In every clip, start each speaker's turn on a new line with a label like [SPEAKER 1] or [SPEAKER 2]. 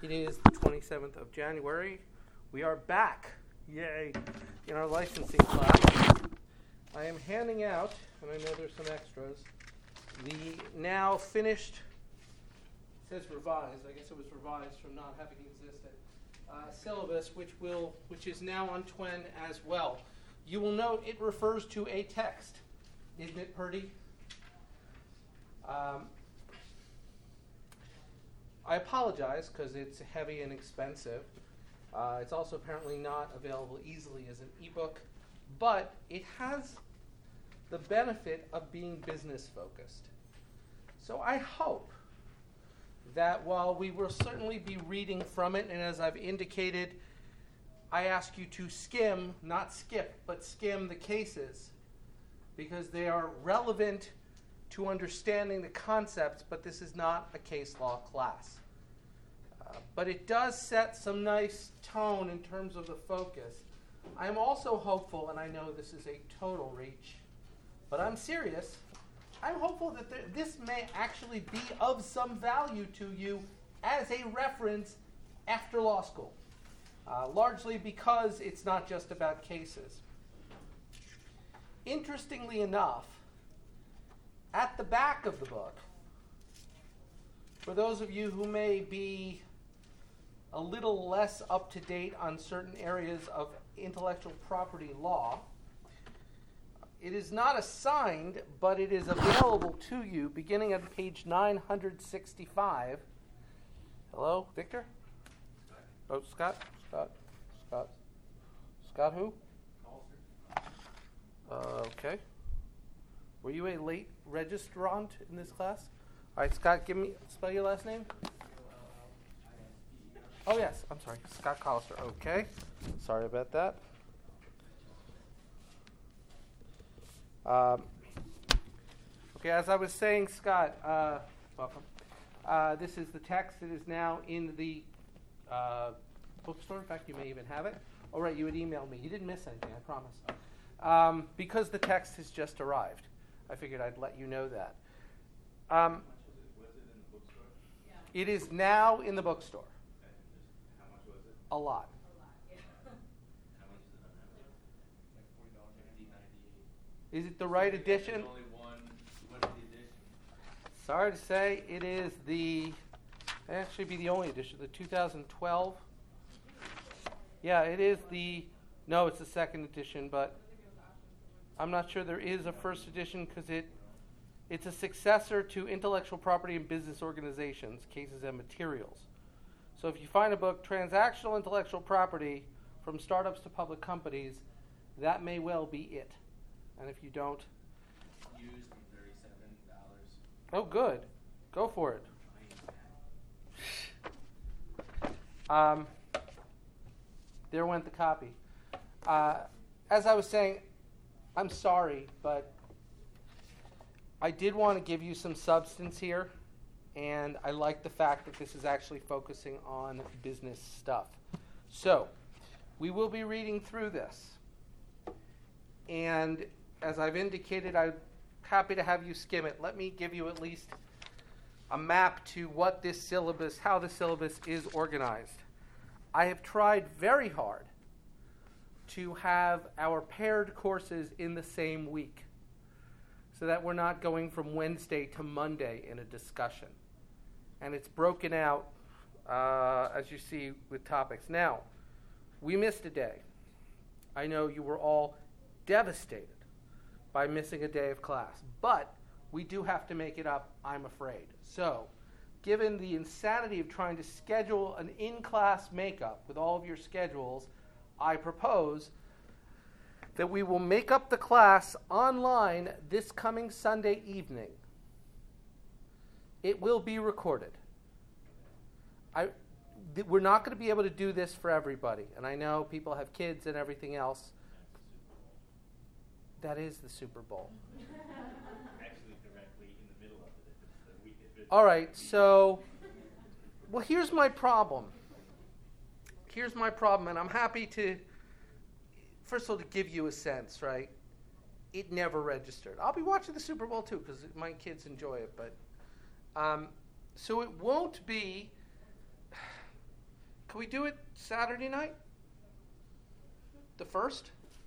[SPEAKER 1] It is the 27th of January. We are back, yay, in our licensing class. I am handing out, and I know there's some extras, the now finished, it says revised, I guess it was revised from not having existed, syllabus, which is now on Twen as well. You will note it refers to a text. Isn't it pretty? I apologize because it's heavy and expensive. It's also apparently not available easily as an ebook, but it has the benefit of being business focused. So I hope that while we will certainly be reading from it, and as I've indicated, I ask you to skim, not skip, but skim the cases because they are relevant to understanding the concepts, but this is not a case law class. But it does set some nice tone in terms of the focus. I'm also hopeful, and I know this is a total reach, but I'm serious. I'm hopeful that this may actually be of some value to you as a reference after law school, largely because it's not just about cases. Interestingly enough, at the back of the book, for those of you who may be a little less up to date on certain areas of intellectual property law, it is not assigned, but it is available to you beginning at page 965. Hello, Victor? Oh, Scott? Scott who? Okay. Were you a late registrant in this class? All right, Scott, spell your last name. Oh, yes, I'm sorry, Scott Collister. Okay, sorry about that. Okay, as I was saying, Scott, welcome. This is the text that is now in the bookstore. In fact, you may even have it. Oh, right, you had emailed me. You didn't miss anything, I promise. Because the text has just arrived, I figured I'd let you know that.
[SPEAKER 2] Was it in the bookstore?
[SPEAKER 1] Yeah. It is now in the bookstore.
[SPEAKER 2] Okay. How much was it?
[SPEAKER 1] A lot.
[SPEAKER 2] Yeah. How much is it on Amazon? Like $40.98.
[SPEAKER 1] Is it the right edition?
[SPEAKER 2] There's only one. What is the edition?
[SPEAKER 1] Sorry to say, it is actually be the only edition, the 2012. Yeah, it is no, it's the second edition, but I'm not sure there is a first edition because it's a successor to Intellectual Property and Business Organizations, Cases and Materials. So if you find a book, Transactional Intellectual Property from Startups to Public Companies, that may well be it. And if you don't...
[SPEAKER 2] Used for $37.
[SPEAKER 1] Oh, good. Go for it. There went the copy. As I was saying, I'm sorry, but I did want to give you some substance here, and I like the fact that this is actually focusing on business stuff. So, we will be reading through this. And as I've indicated, I'm happy to have you skim it. Let me give you at least a map to what this syllabus, how the syllabus is organized. I have tried very hard to have our paired courses in the same week so that we're not going from Wednesday to Monday in a discussion. And it's broken out, as you see, with topics. Now, we missed a day. I know you were all devastated by missing a day of class, but we do have to make it up, I'm afraid. So, given the insanity of trying to schedule an in-class makeup with all of your schedules, I propose that we will make up the class online this coming Sunday evening. It will be recorded. We're not going to be able to do this for everybody, and I know people have kids and everything else. That is the Super Bowl.
[SPEAKER 2] Actually, directly in the middle of it. If it's the week,
[SPEAKER 1] All right, so, well, here's my problem. And I'm happy to, first of all, to give you a sense, right? It never registered. I'll be watching the Super Bowl, too, because my kids enjoy it. But so it won't be Can we do it Saturday night? The 1st?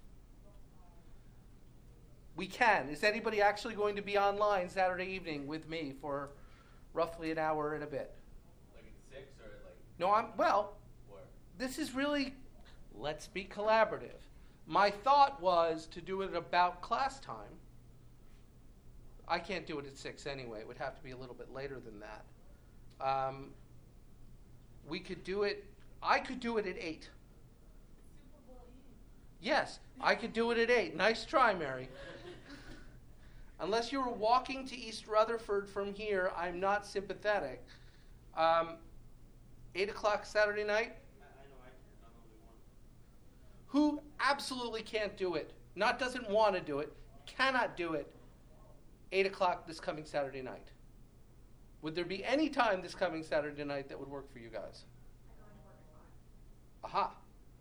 [SPEAKER 1] We can. Is anybody actually going to be online Saturday evening with me for roughly an hour and a bit?
[SPEAKER 2] Like at 6 or like?
[SPEAKER 1] No,
[SPEAKER 2] What?
[SPEAKER 1] this is really, let's be collaborative. My thought was to do it about class time. I can't do it at 6 anyway. It would have to be a little bit later than that. We could do it, I could do it at 8. Yes, I could do it at 8. Nice try, Mary. Unless you were walking to East Rutherford from here, I'm not sympathetic. 8 o'clock Saturday night?
[SPEAKER 2] I know I can't. I'm the only one.
[SPEAKER 1] Who absolutely can't do it, not doesn't want to do it, cannot do it, 8 o'clock this coming Saturday night? Would there be any time this coming Saturday night that would work for you guys? Aha.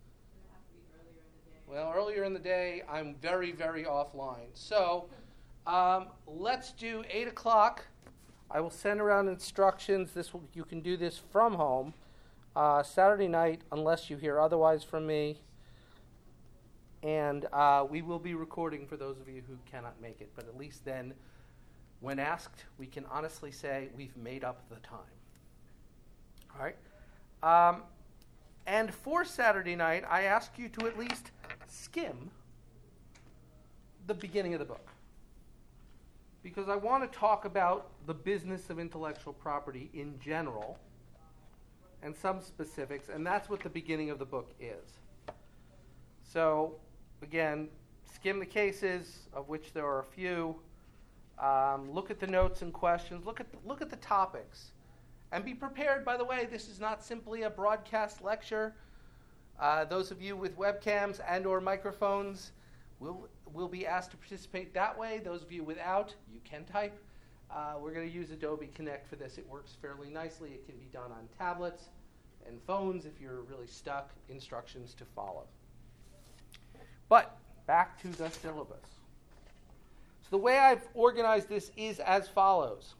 [SPEAKER 1] Well, earlier in the day, I'm very, very offline. So let's do 8 o'clock. I will send around instructions. You can do this from home. Saturday night, unless you hear otherwise from me. And we will be recording for those of you who cannot make it. But at least then, when asked, we can honestly say we've made up the time. All right? And for Saturday night, I ask you to at least skim the beginning of the book. Because I want to talk about the business of intellectual property in general and some specifics, and that's what the beginning of the book is. So, again, skim the cases, of which there are a few. Look at the notes and questions. Look at the topics. And be prepared, by the way, this is not simply a broadcast lecture. Those of you with webcams and or microphones will be asked to participate that way. Those of you without, you can type. We're going to use Adobe Connect for this. It works fairly nicely. It can be done on tablets and phones if you're really stuck. Instructions to follow. But back to the syllabus. So the way I've organized this is as follows.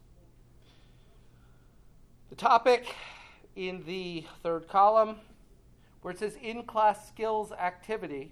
[SPEAKER 1] The topic in the third column, where it says in-class skills activity,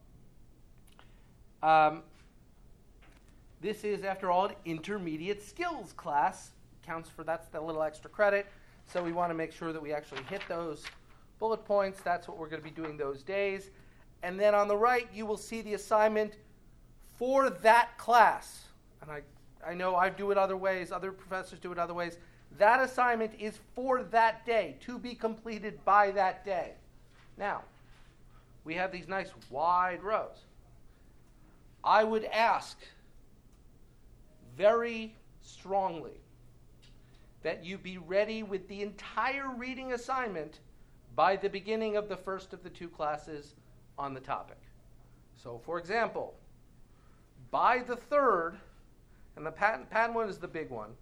[SPEAKER 1] this is, after all, an intermediate skills class. That's the little extra credit. So we want to make sure that we actually hit those bullet points. That's what we're going to be doing those days. And then on the right, you will see the assignment for that class. And I know I do it other ways. Other professors do it other ways. That assignment is for that day, to be completed by that day. Now, we have these nice wide rows. I would ask very strongly that you be ready with the entire reading assignment by the beginning of the first of the two classes on the topic. So, for example, by the third, and the patent one is the big one,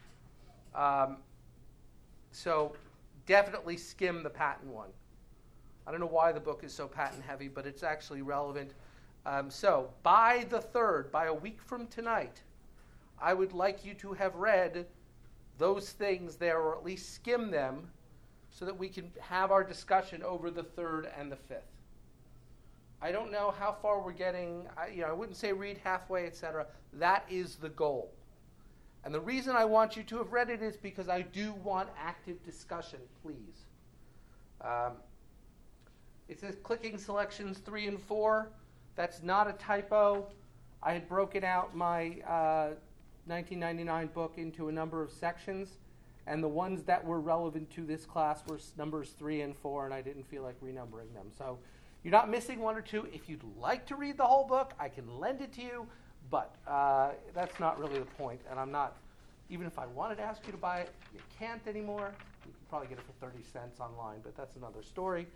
[SPEAKER 1] so definitely skim the patent one. I don't know why the book is so patent heavy, but it's actually relevant. So by the third, by a week from tonight, I would like you to have read those things there, or at least skim them, so that we can have our discussion over the third and the fifth. I don't know how far we're getting. I wouldn't say read halfway, etc. That is the goal. And the reason I want you to have read it is because I do want active discussion, please. It says clicking selections 3 and 4. That's not a typo. I had broken out my 1999 book into a number of sections, and the ones that were relevant to this class were numbers 3 and 4, and I didn't feel like renumbering them. So you're not missing one or two. If you'd like to read the whole book, I can lend it to you, but that's not really the point, and I'm not, even if I wanted to ask you to buy it, you can't anymore. You can probably get it for 30 cents online, but that's another story.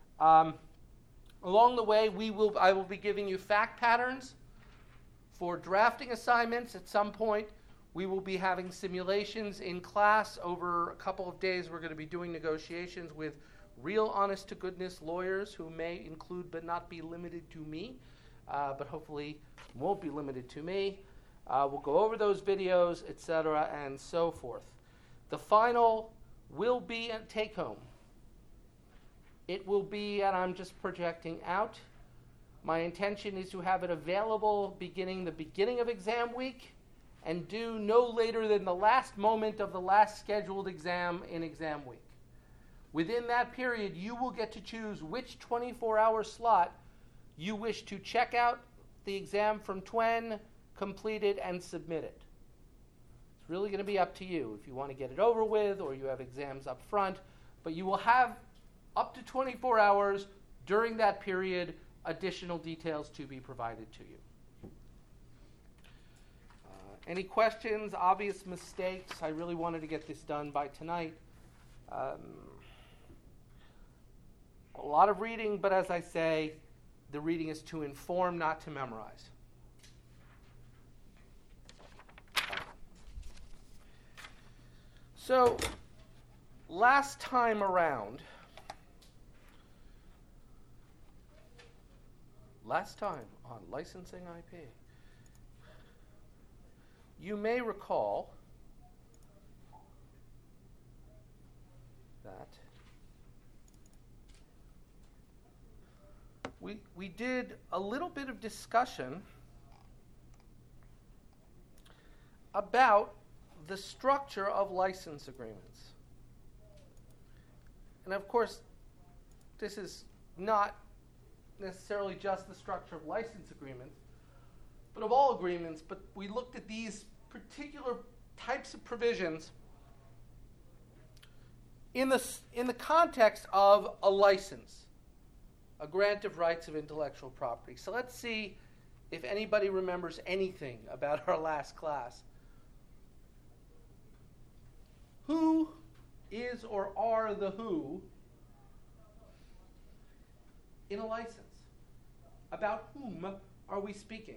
[SPEAKER 1] Along the way, I will be giving you fact patterns for drafting assignments. At some point, we will be having simulations in class over a couple of days. We're going to be doing negotiations with real honest-to-goodness lawyers who may include but not be limited to me, but hopefully won't be limited to me. We'll go over those videos, etc., and so forth. The final will be a take-home. It will be, and I'm just projecting out, my intention is to have it available beginning of exam week and due no later than the last moment of the last scheduled exam in exam week. Within that period, you will get to choose which 24-hour slot you wish to check out the exam from Twen, complete it, and submit it. It's really going to be up to you if you want to get it over with or you have exams up front, but you will have up to 24 hours during that period, additional details to be provided to you. Any questions, obvious mistakes? I really wanted to get this done by tonight. A lot of reading, but as I say, the reading is to inform, not to memorize. So, last time on Licensing IP, you may recall that we did a little bit of discussion about the structure of license agreements. And of course, this is not necessarily just the structure of license agreements, but of all agreements. But we looked at these particular types of provisions in the context of a license, a grant of rights of intellectual property. So let's see if anybody remembers anything about our last class. Who is or are the who in a license? About whom are we speaking?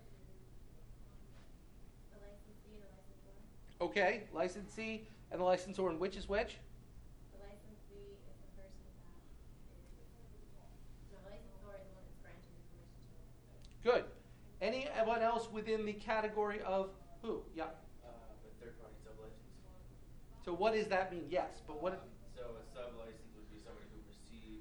[SPEAKER 3] The licensee and the licensor.
[SPEAKER 1] Okay, licensee and the licensor, and which is which?
[SPEAKER 3] The licensee is the person the licensor is the one that's granting the permission to.
[SPEAKER 1] Good. Anyone else within the category of who? Yeah.
[SPEAKER 2] The third-party sub-license.
[SPEAKER 1] So what does that mean? Yes, but what?
[SPEAKER 2] So a sub-license would be somebody who receives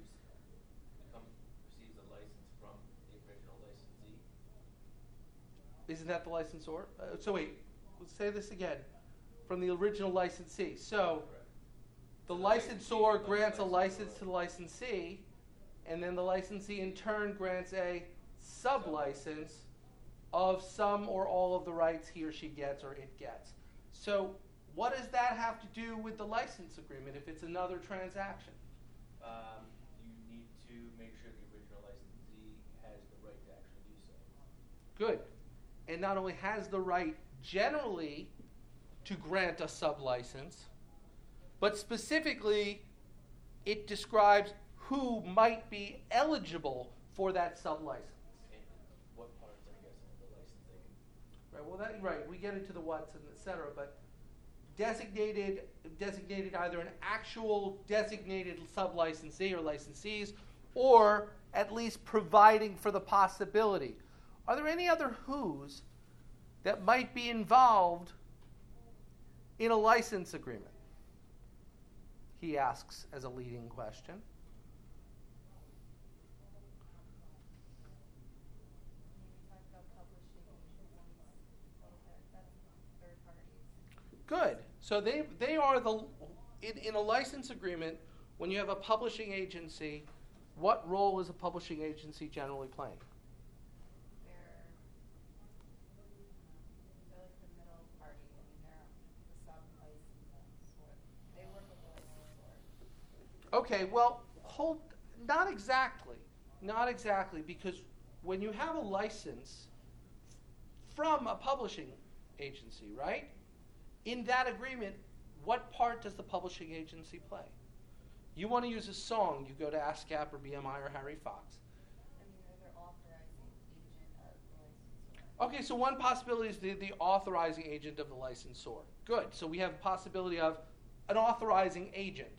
[SPEAKER 2] a license from the original licensee.
[SPEAKER 1] Isn't that the licensor? So wait, let's say this again. From the original licensee. So
[SPEAKER 2] Correct.
[SPEAKER 1] the
[SPEAKER 2] So
[SPEAKER 1] licensor
[SPEAKER 2] the
[SPEAKER 1] grants a
[SPEAKER 2] licensor-
[SPEAKER 1] license to the licensee, and then the licensee in turn grants a sub-license of some or all of the rights he or she gets or it gets. So what does that have to do with the license agreement if it's another transaction?
[SPEAKER 2] You need to make sure the original licensee has the right to actually do so.
[SPEAKER 1] Good. And not only has the right generally to grant a sub-license, but specifically it describes who might be eligible for that sub-license.
[SPEAKER 2] And what parts, I guess, of the licensing.
[SPEAKER 1] Right. Well, right. We get into the what's and et cetera, but designated either an actual designated sub-licensee or licensees, or at least providing for the possibility. Are there any other who's that might be involved in a license agreement? He asks as a leading question. Good. So they are in a license agreement, when you have a publishing agency, what role is a publishing agency generally playing?
[SPEAKER 4] They're like the middle party. I mean, they're the sub-licensor. They work with the licensor.
[SPEAKER 1] Okay, well, not exactly, because when you have a license from a publishing agency, right? In that agreement, what part does the publishing agency play? You want to use a song, you go to ASCAP or BMI or Harry Fox.
[SPEAKER 4] I mean, they're the authorizing agent of the licensor.
[SPEAKER 1] Okay, so one possibility is the authorizing agent of the licensor. Good, so we have a possibility of an authorizing agent.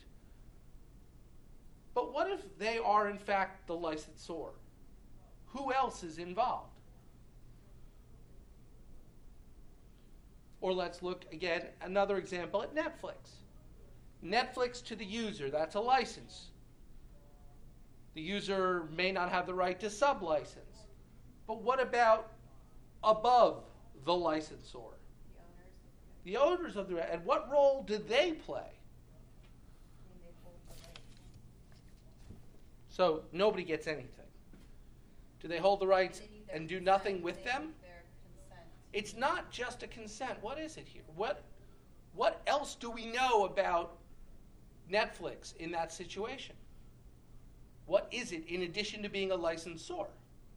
[SPEAKER 1] But what if they are in fact the licensor? Who else is involved? Or let's look again, another example at Netflix. Netflix to the user, that's a license. The user may not have the right to sublicense. But what about above the licensor? The owners of the right. And what role do they play?
[SPEAKER 4] They hold the rights.
[SPEAKER 1] So nobody gets anything. Do they hold the rights
[SPEAKER 4] They need their
[SPEAKER 1] and do
[SPEAKER 4] consent.
[SPEAKER 1] nothing with
[SPEAKER 4] They
[SPEAKER 1] them?
[SPEAKER 4] need their consent.
[SPEAKER 1] It's not just a consent. What is it here? What else do we know about Netflix in that situation? What is it in addition to being a licensor?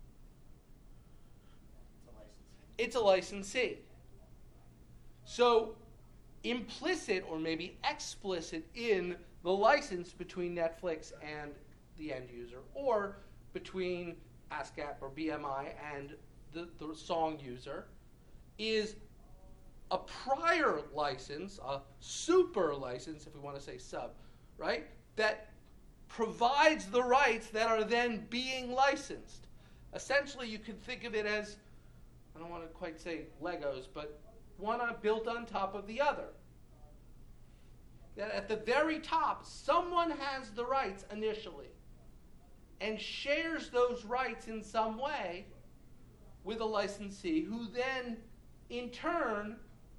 [SPEAKER 1] It's a licensee. So implicit or maybe explicit in the license between Netflix and the end user, or between ASCAP or BMI and the song user, is a prior license, a super license, if we want to say sub, right? That provides the rights that are then being licensed. Essentially, you could think of it as, I don't want to quite say Legos, but one built on top of the other. That at the very top, someone has the rights initially and shares those rights in some way with a licensee who then, in turn,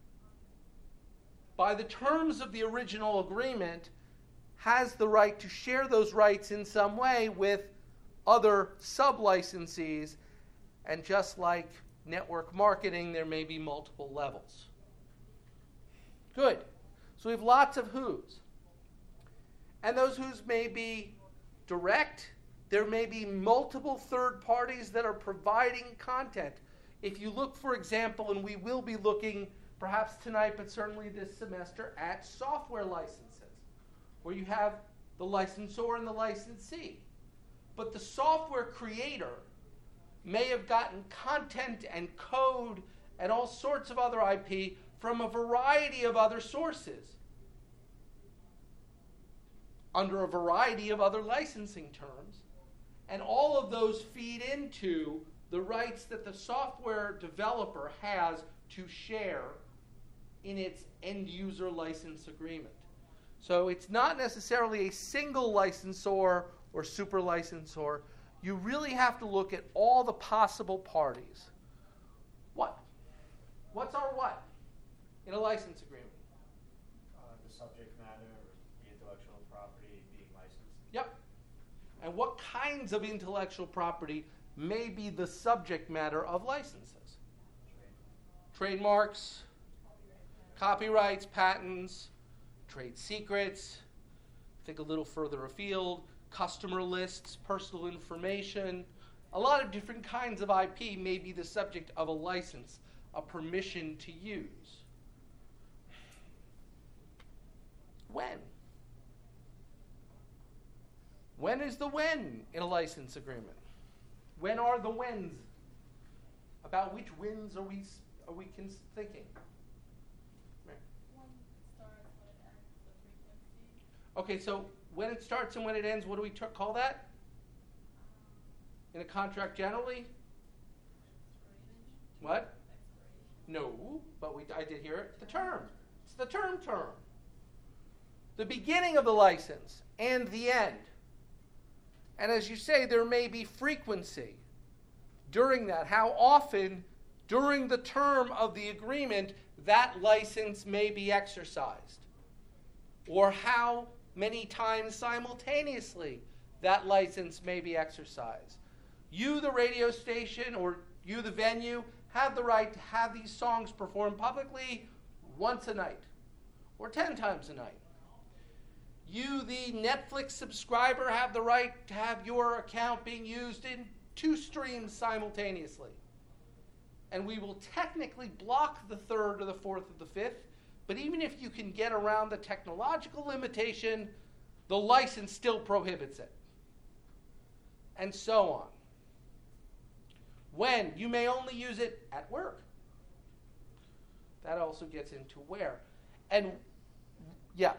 [SPEAKER 1] by the terms of the original agreement, has the right to share those rights in some way with other sub-licensees. And just like network marketing, there may be multiple levels. Good. So we have lots of who's. And those who's may be direct. There may be multiple third parties that are providing content. If you look, for example, and we will be looking perhaps tonight, but certainly this semester, at software licenses, where you have the licensor and the licensee. But the software creator may have gotten content and code and all sorts of other IP from a variety of other sources under a variety of other licensing terms. And all of those feed into the rights that the software developer has to share in its end user license agreement. So it's not necessarily a single licensor or super licensor. You really have to look at all the possible parties. What's our what in a license agreement?
[SPEAKER 2] The subject matter, the intellectual property being licensed.
[SPEAKER 1] Yep. And what kinds of intellectual property may be the subject matter of licenses? Trademarks, copyrights, patents, trade secrets. Think a little further afield, customer lists, personal information. A lot of different kinds of IP may be the subject of a license, a permission to use. When? When is the when in a license agreement? When are the whens? About which whens are we thinking?
[SPEAKER 4] When it starts, when it ends, the frequency.
[SPEAKER 1] Okay, so when it starts and when it ends, what do we call that? In a contract generally? What? No, but I did hear it. The term. It's the term. The beginning of the license and the end. And as you say, there may be frequency during that. How often during the term of the agreement that license may be exercised. Or how many times simultaneously that license may be exercised. You, the radio station, or you, the venue, have the right to have these songs performed publicly once a night or 10 times a night. You, the Netflix subscriber, have the right to have your account being used in 2 streams simultaneously. And we will technically block the 3rd or the 4th or the 5th, but even if you can get around the technological limitation, the license still prohibits it. And so on. When? You may only use it at work. That also gets into where. And, yeah.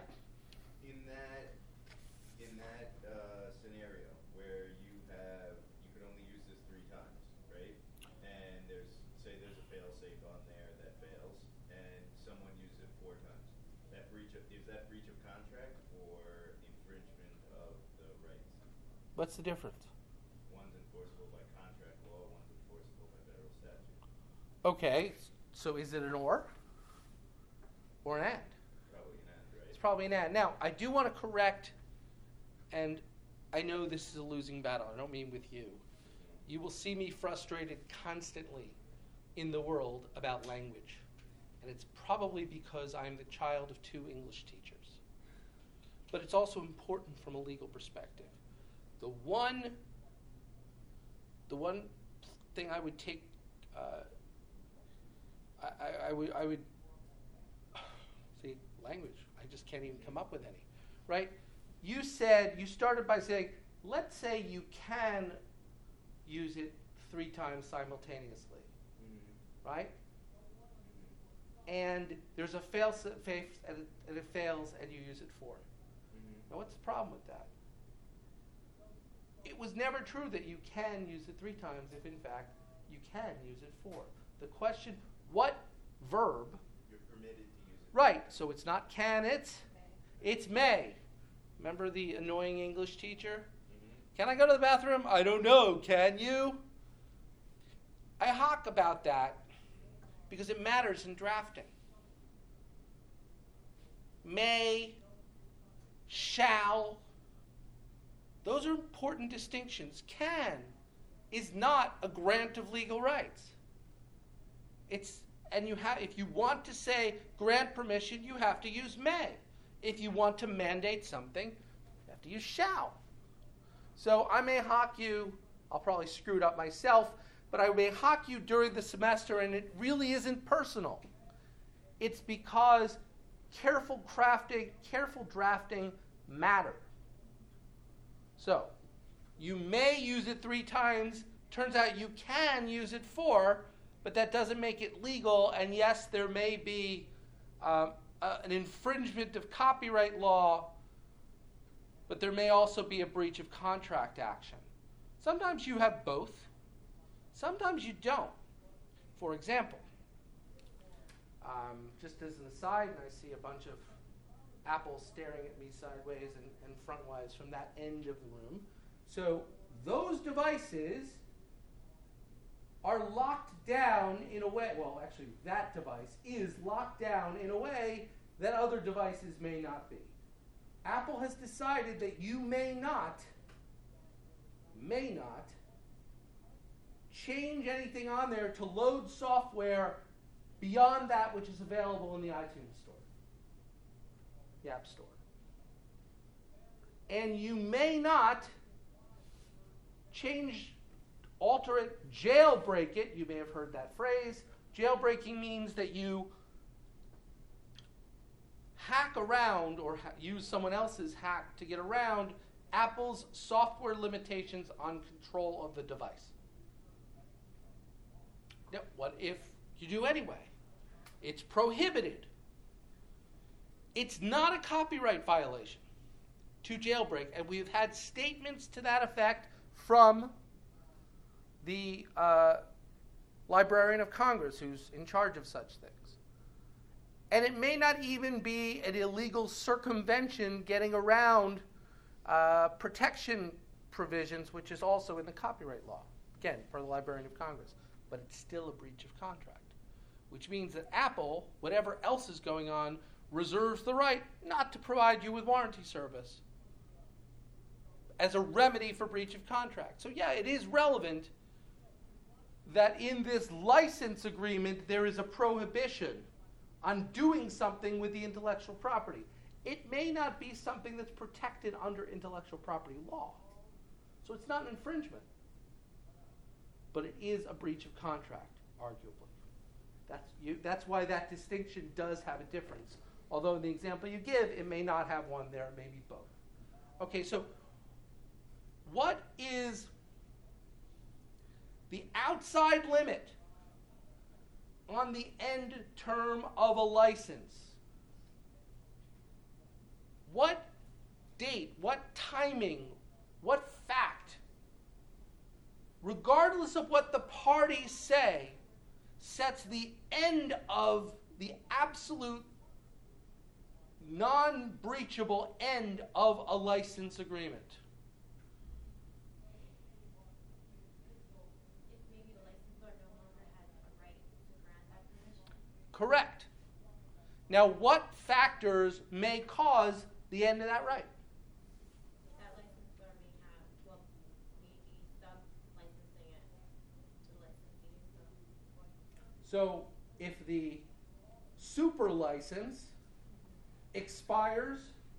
[SPEAKER 5] In that scenario where you could only use this 3 times, right? And there's a fail-safe on there that fails, and someone uses it 4 times. Is that breach of contract or infringement of the rights?
[SPEAKER 1] What's the difference?
[SPEAKER 5] One's enforceable by contract law, one's enforceable by federal statute.
[SPEAKER 1] Okay, so is it an or an and?
[SPEAKER 5] Probably an and, right?
[SPEAKER 1] It's probably an and. Now, I do want to correct, and I know this is a losing battle. I don't mean with you. You will see me frustrated constantly in the world about language. And it's probably because I'm the child of 2 English teachers. But it's also important from a legal perspective. The one thing I would take, I would see, language, I just can't even come up with any, right? You started by saying, let's say you can use it 3 times simultaneously, right? And there's a fail-safe, and it fails, and you use it 4. Now, what's the problem with that? It was never true that you can use it 3 times if, in fact, you can use it 4. The question, what verb?
[SPEAKER 5] You're permitted to use it.
[SPEAKER 1] Right, so it's not can, it's may. Remember the annoying English teacher? Can I go to the bathroom? I don't know, can you? I hawk about that because it matters in drafting. May, shall, those are important distinctions. Can is not a grant of legal rights. If you want to say grant permission, you have to use may. If you want to mandate something, you have to use shall. So I may hawk you, I'll probably screw it up myself, but I may hawk you during the semester, and it really isn't personal. It's because careful crafting, careful drafting matter. So, you may use it 3 times. Turns out you can use it 4, but that doesn't make it legal. And yes, there may be an infringement of copyright law, but there may also be a breach of contract action. Sometimes you have both. Sometimes you don't. For example, just as an aside, and I see a bunch of Apple staring at me sideways and frontwise from that end of the room. So those devices are locked down in a way, well, actually that device is locked down in a way that other devices may not be. Apple has decided that you may not change anything on there to load software beyond that which is available in the iTunes Store, the App Store. And you may not alter it, jailbreak it. You may have heard that phrase. Jailbreaking means that you hack around or use someone else's hack to get around Apple's software limitations on control of the device. Now, what if you do anyway? It's prohibited. It's not a copyright violation to jailbreak, and we've had statements to that effect from the Librarian of Congress, who's in charge of such things. And it may not even be an illegal circumvention getting around protection provisions, which is also in the copyright law, again, for the Librarian of Congress. But it's still a breach of contract, which means that Apple, whatever else is going on, reserves the right not to provide you with warranty service as a remedy for breach of contract. So yeah, it is relevant that in this license agreement there is a prohibition on doing something with the intellectual property. It may not be something that's protected under intellectual property law. So it's not an infringement. But it is a breach of contract, arguably. That's why that distinction does have a difference. Although in the example you give, it may not have one there, it may be both. Okay, so what is the outside limit on the end term of a license? What date, what timing, what fact, regardless of what the parties say, sets the end of the absolute non-breachable end of a license agreement? Correct. Now, what factors may cause the end of that right?
[SPEAKER 3] That licensor may have, well, maybe sub-licensing it to the licensee.
[SPEAKER 1] So if the super license expires,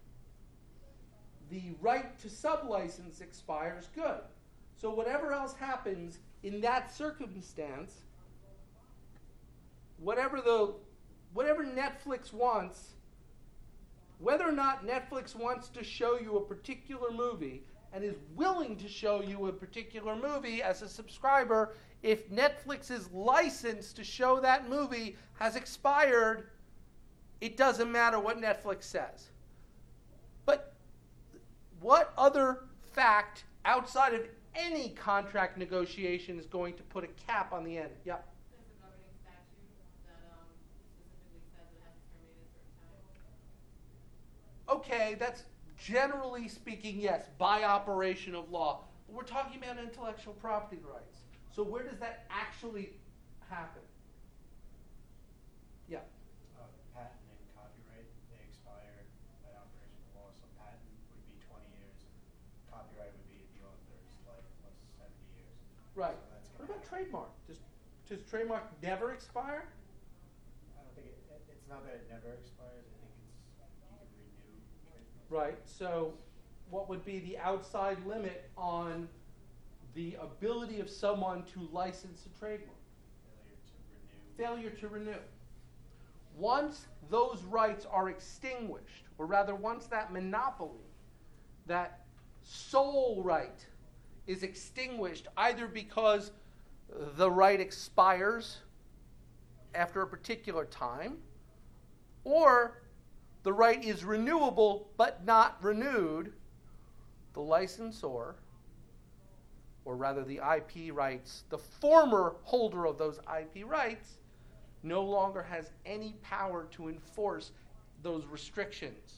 [SPEAKER 1] the right to sub-license expires, good. So whatever else happens in that circumstance, whatever Netflix wants, whether or not Netflix wants to show you a particular movie and is willing to show you a particular movie as a subscriber, if Netflix's license to show that movie has expired, it doesn't matter what Netflix says. But what other fact outside of any contract negotiation is going to put a cap on the end? Yep.
[SPEAKER 6] There's a governing statute that specifically says it has to terminate at a certain time.
[SPEAKER 1] Okay, that's generally speaking, yes, by operation of law. But we're talking about intellectual property rights. So where does that actually happen? Yeah.
[SPEAKER 7] Patent and copyright, they expire by operation of law. So patent would be 20 years, and copyright would be the author's life plus 70 years.
[SPEAKER 1] Right.
[SPEAKER 7] So that's
[SPEAKER 1] What
[SPEAKER 7] gonna
[SPEAKER 1] about
[SPEAKER 7] happen.
[SPEAKER 1] trademark? Does trademark never expire?
[SPEAKER 7] I don't think it's not that it never expires. I think it's you can renew trademark.
[SPEAKER 1] Right. So what would be the outside limit on the ability of someone to license a trademark?
[SPEAKER 7] Failure to renew.
[SPEAKER 1] Failure to renew. Once those rights are extinguished, or rather once that monopoly, that sole right is extinguished, either because the right expires after a particular time, or the right is renewable but not renewed, the licensor, or rather the IP rights, the former holder of those IP rights, no longer has any power to enforce those restrictions.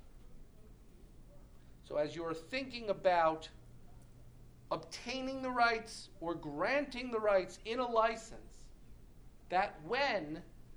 [SPEAKER 1] So as you're thinking about obtaining the rights or granting the rights in a license, that when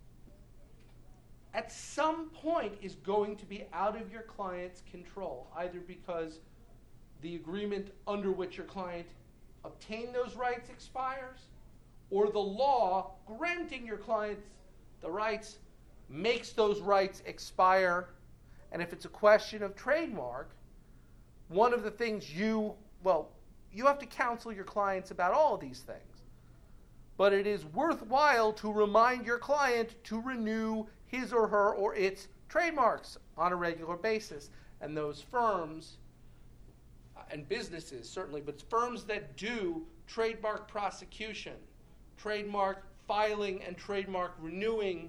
[SPEAKER 1] at some point is going to be out of your client's control, either because the agreement under which your client obtained those rights expires, or the law granting your clients the rights makes those rights expire. And if it's a question of trademark, one of the things you have to counsel your clients about all of these things. But it is worthwhile to remind your client to renew his or her or its trademarks on a regular basis. And those firms and businesses, certainly, but firms that do trademark prosecution, trademark filing, and trademark renewing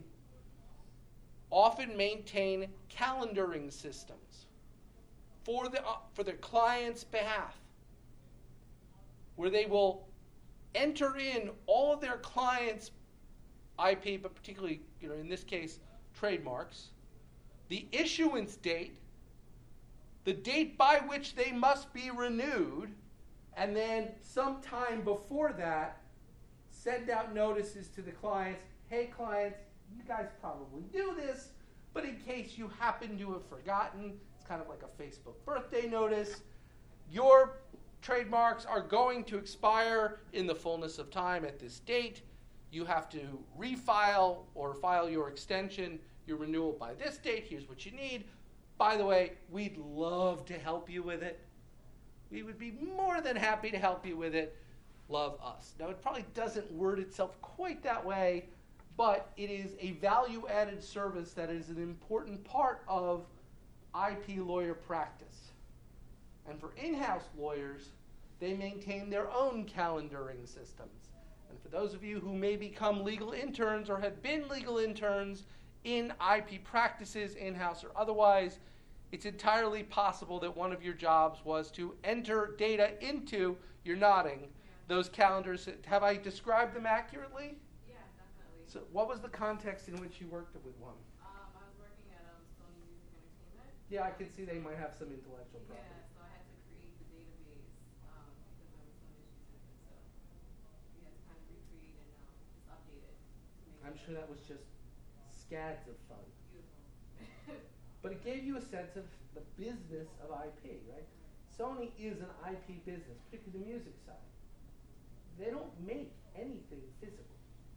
[SPEAKER 1] often maintain calendaring systems for their clients' behalf, where they will enter in all of their clients' IP, but particularly, in this case, trademarks, the issuance date, the date by which they must be renewed, and then sometime before that, send out notices to the clients, hey clients, you guys probably do this, but in case you happen to have forgotten, it's kind of like a Facebook birthday notice, your trademarks are going to expire in the fullness of time at this date. You have to refile or file your extension, your renewal by this date. Here's what you need. By the way, we'd love to help you with it. We would be more than happy to help you with it. Love us. Now, it probably doesn't word itself quite that way, but it is a value-added service that is an important part of IP lawyer practice. And for in-house lawyers, they maintain their own calendaring systems. And for those of you who may become legal interns or have been legal interns in IP practices, in-house or otherwise, it's entirely possible that one of your jobs was to enter data into, you're nodding, those calendars. Have I described them accurately?
[SPEAKER 6] Yeah, definitely.
[SPEAKER 1] So what was the context in which you worked with one?
[SPEAKER 6] I was working at Sony Music Entertainment.
[SPEAKER 1] Yeah, I can see they might have some intellectual
[SPEAKER 6] Yeah,
[SPEAKER 1] property.
[SPEAKER 6] so I had to create the database because there was some issues with it. So we had to kind of recreate and just update it. To make
[SPEAKER 1] I'm
[SPEAKER 6] it
[SPEAKER 1] sure that was just scads of fun.
[SPEAKER 6] Beautiful.
[SPEAKER 1] But it gave you a sense of the business of IP, right? Sony is an IP business, particularly the music side. They don't make anything physical.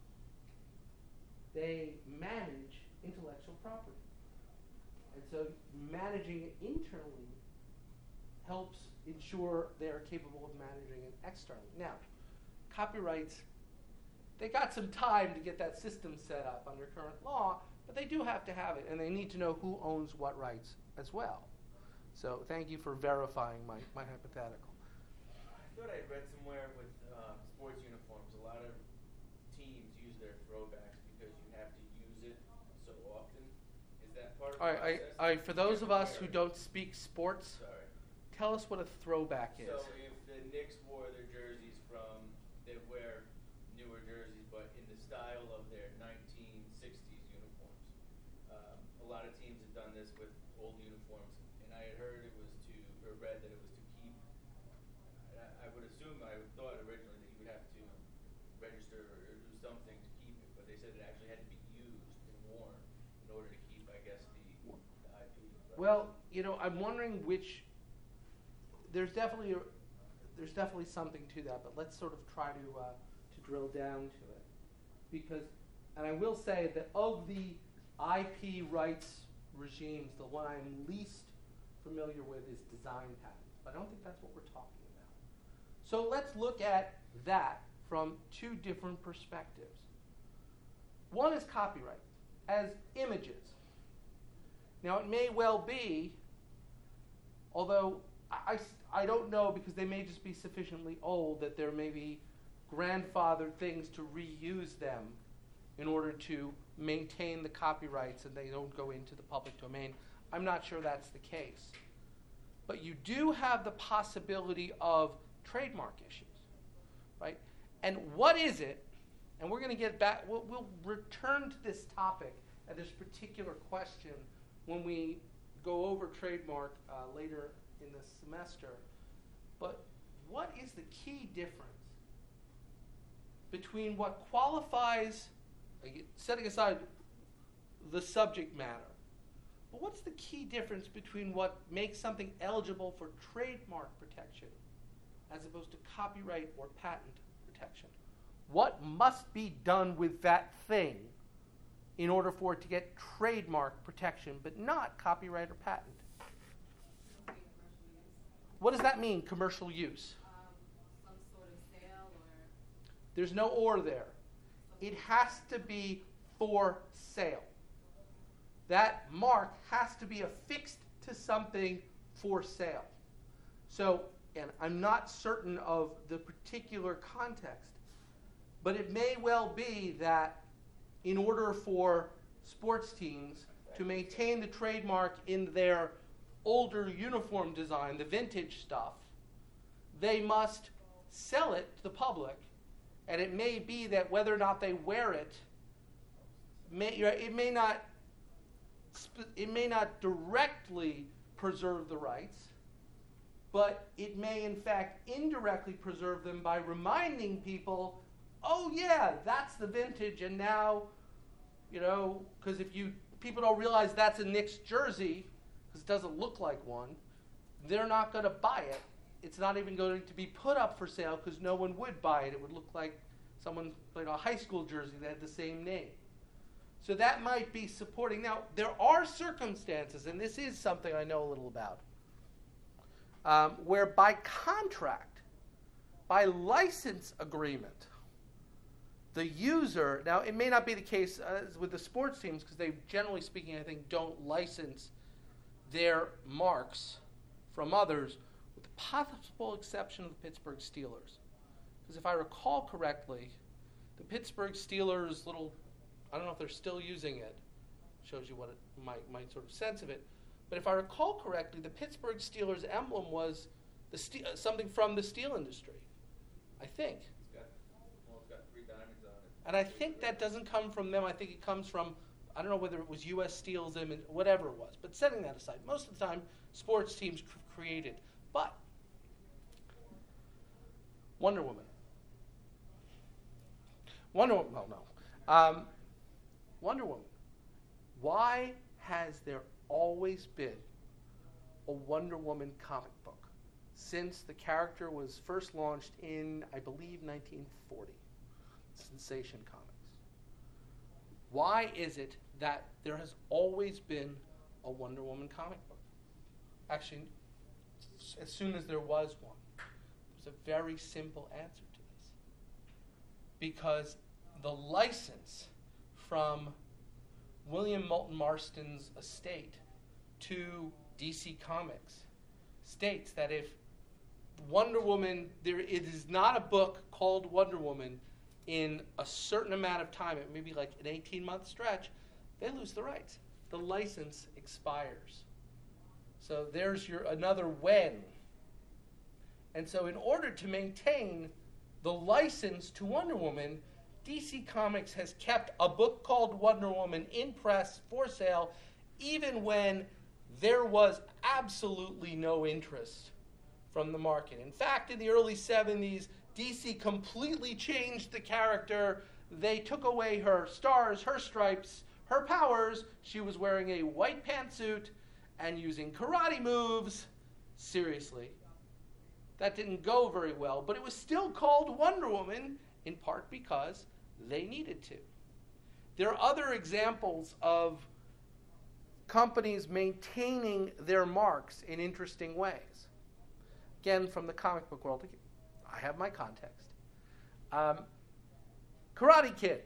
[SPEAKER 1] They manage intellectual property. And so managing it internally helps ensure they're capable of managing it externally. Now, copyrights, they got some time to get that system set up under current law, but they do have to have it, and they need to know who owns what rights as well. So thank you for verifying my hypothetical.
[SPEAKER 2] I thought I read somewhere with sports uniforms, a lot of teams use their throwbacks because you have to use it so often. Is that part of the process?
[SPEAKER 1] All right, for those of us who
[SPEAKER 2] Sorry.
[SPEAKER 1] don't speak sports, tell us what a throwback is.
[SPEAKER 2] So if the Knicks wore their jerseys from, they wear newer jerseys, but in the style of their 1960s uniforms. A lot of teams have done this with old uniforms, and I had heard it was to, or read that it was to keep, I would assume, I thought originally that you would have to register or do something to keep it, but they said it actually had to be used and worn in order to keep, I guess, the IP. Right?
[SPEAKER 1] Well, I'm wondering which. There's definitely something to that, but let's sort of try to drill down to it, because, and I will say that of the IP rights regimes, the one I'm least familiar with is design patents. But I don't think that's what we're talking about. So let's look at that from two different perspectives. One is copyright as images. Now, it may well be, although I don't know, because they may just be sufficiently old that there may be grandfathered things to reuse them in order to maintain the copyrights and they don't go into the public domain. I'm not sure that's the case. But you do have the possibility of trademark issues, right? And what is it? And we're going to get back, we'll return to this topic and this particular question when we go over trademark later in the semester. But what is the key difference between what qualifies, setting aside the subject matter, but what's the key difference between what makes something eligible for trademark protection as opposed to copyright or patent protection? What must be done with that thing in order for it to get trademark protection, but not copyright or patent? What does that mean, commercial use?
[SPEAKER 6] Some sort of sale or
[SPEAKER 1] There's no or there. It has to be for sale. That mark has to be affixed to something for sale. So, and I'm not certain of the particular context, but it may well be that in order for sports teams to maintain the trademark in their older uniform design, the vintage stuff, they must sell it to the public, and it may be that whether or not they wear it, it may not directly preserve the rights, but it may in fact indirectly preserve them by reminding people, oh yeah, that's the vintage, and now, because people don't realize that's a Knicks jersey, because it doesn't look like one, they're not going to buy it. It's not even going to be put up for sale because no one would buy it. It would look like someone, a high school jersey that had the same name. So that might be supporting. Now, there are circumstances, and this is something I know a little about, where by contract, by license agreement, the user, now it may not be the case with the sports teams because they, generally speaking, I think, don't license their marks from others, with the possible exception of the Pittsburgh Steelers. Because if I recall correctly, the Pittsburgh Steelers I don't know if they're still using it, shows you what it my sort of sense of it, but if I recall correctly, the Pittsburgh Steelers emblem was something from the steel industry, I think.
[SPEAKER 2] It's got 3 diamonds on it.
[SPEAKER 1] And I think that doesn't come from them. I think it comes from, I don't know whether it was U.S. Steel's image, whatever it was. But setting that aside, most of the time, sports teams created. But Wonder Woman. Wonder Woman. Why has there always been a Wonder Woman comic book since the character was first launched in, I believe, 1940? Sensation Comics. Why is it that there has always been a Wonder Woman comic book? Actually, as soon as there was one, there's a very simple answer to this. Because the license from William Moulton Marston's estate to DC Comics states that if Wonder Woman, it is not a book called Wonder Woman in a certain amount of time, it may be like an 18-month stretch, they lose the rights. The license expires. So there's your another when. And so in order to maintain the license to Wonder Woman, DC Comics has kept a book called Wonder Woman in press for sale, even when there was absolutely no interest from the market. In fact, in the early 70s, DC completely changed the character. They took away her stars, her stripes, her powers. She was wearing a white pantsuit and using karate moves. Seriously. That didn't go very well, but it was still called Wonder Woman, in part because they needed to. There are other examples of companies maintaining their marks in interesting ways. Again, from the comic book world, I have my context. Karate Kid.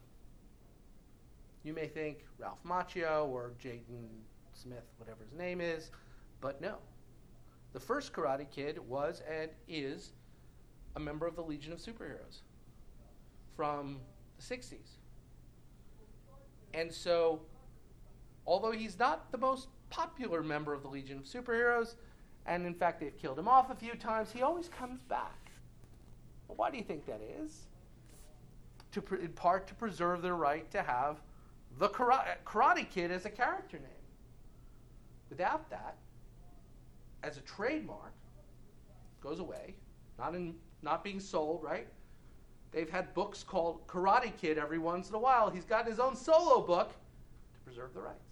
[SPEAKER 1] You may think Ralph Macchio or Jaden Smith, whatever his name is, but no. The first Karate Kid was and is a member of the Legion of Superheroes from the 60s. And so, although he's not the most popular member of the Legion of Superheroes, and in fact they've killed him off a few times, he always comes back. Well, why do you think that is? In part to preserve their right to have the Karate Kid as a character name. Without that, as a trademark, goes away, not being sold, right? They've had books called Karate Kid every once in a while. He's got his own solo book to preserve the rights.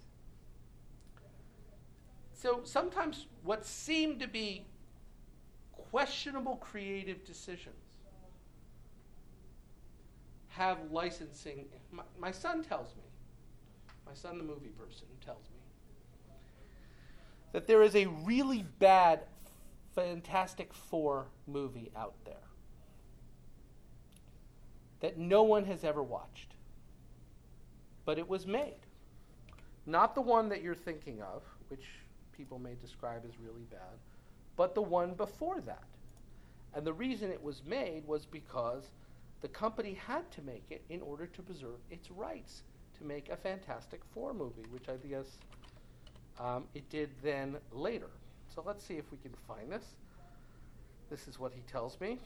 [SPEAKER 1] So sometimes what seem to be questionable creative decisions have licensing. My son tells me, my son the movie person tells me, that there is a really bad Fantastic Four movie out there that no one has ever watched. But it was made. Not the one that you're thinking of, which people may describe as really bad, but the one before that. And the reason it was made was because the company had to make it in order to preserve its rights to make a Fantastic Four movie, which I guess it did then later. So let's see if we can find this. This is what he tells me.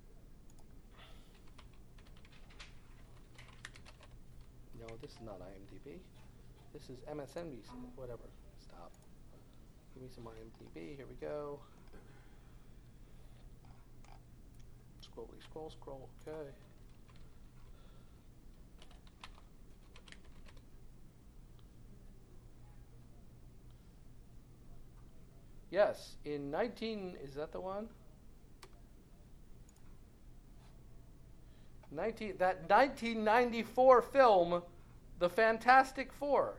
[SPEAKER 1] No, this is not IMDb. This is MSNBC, whatever. Stop. Give me some IMDb. Here we go. Scroll. Okay. Yes, is that the one? That 1994 film, The Fantastic Four.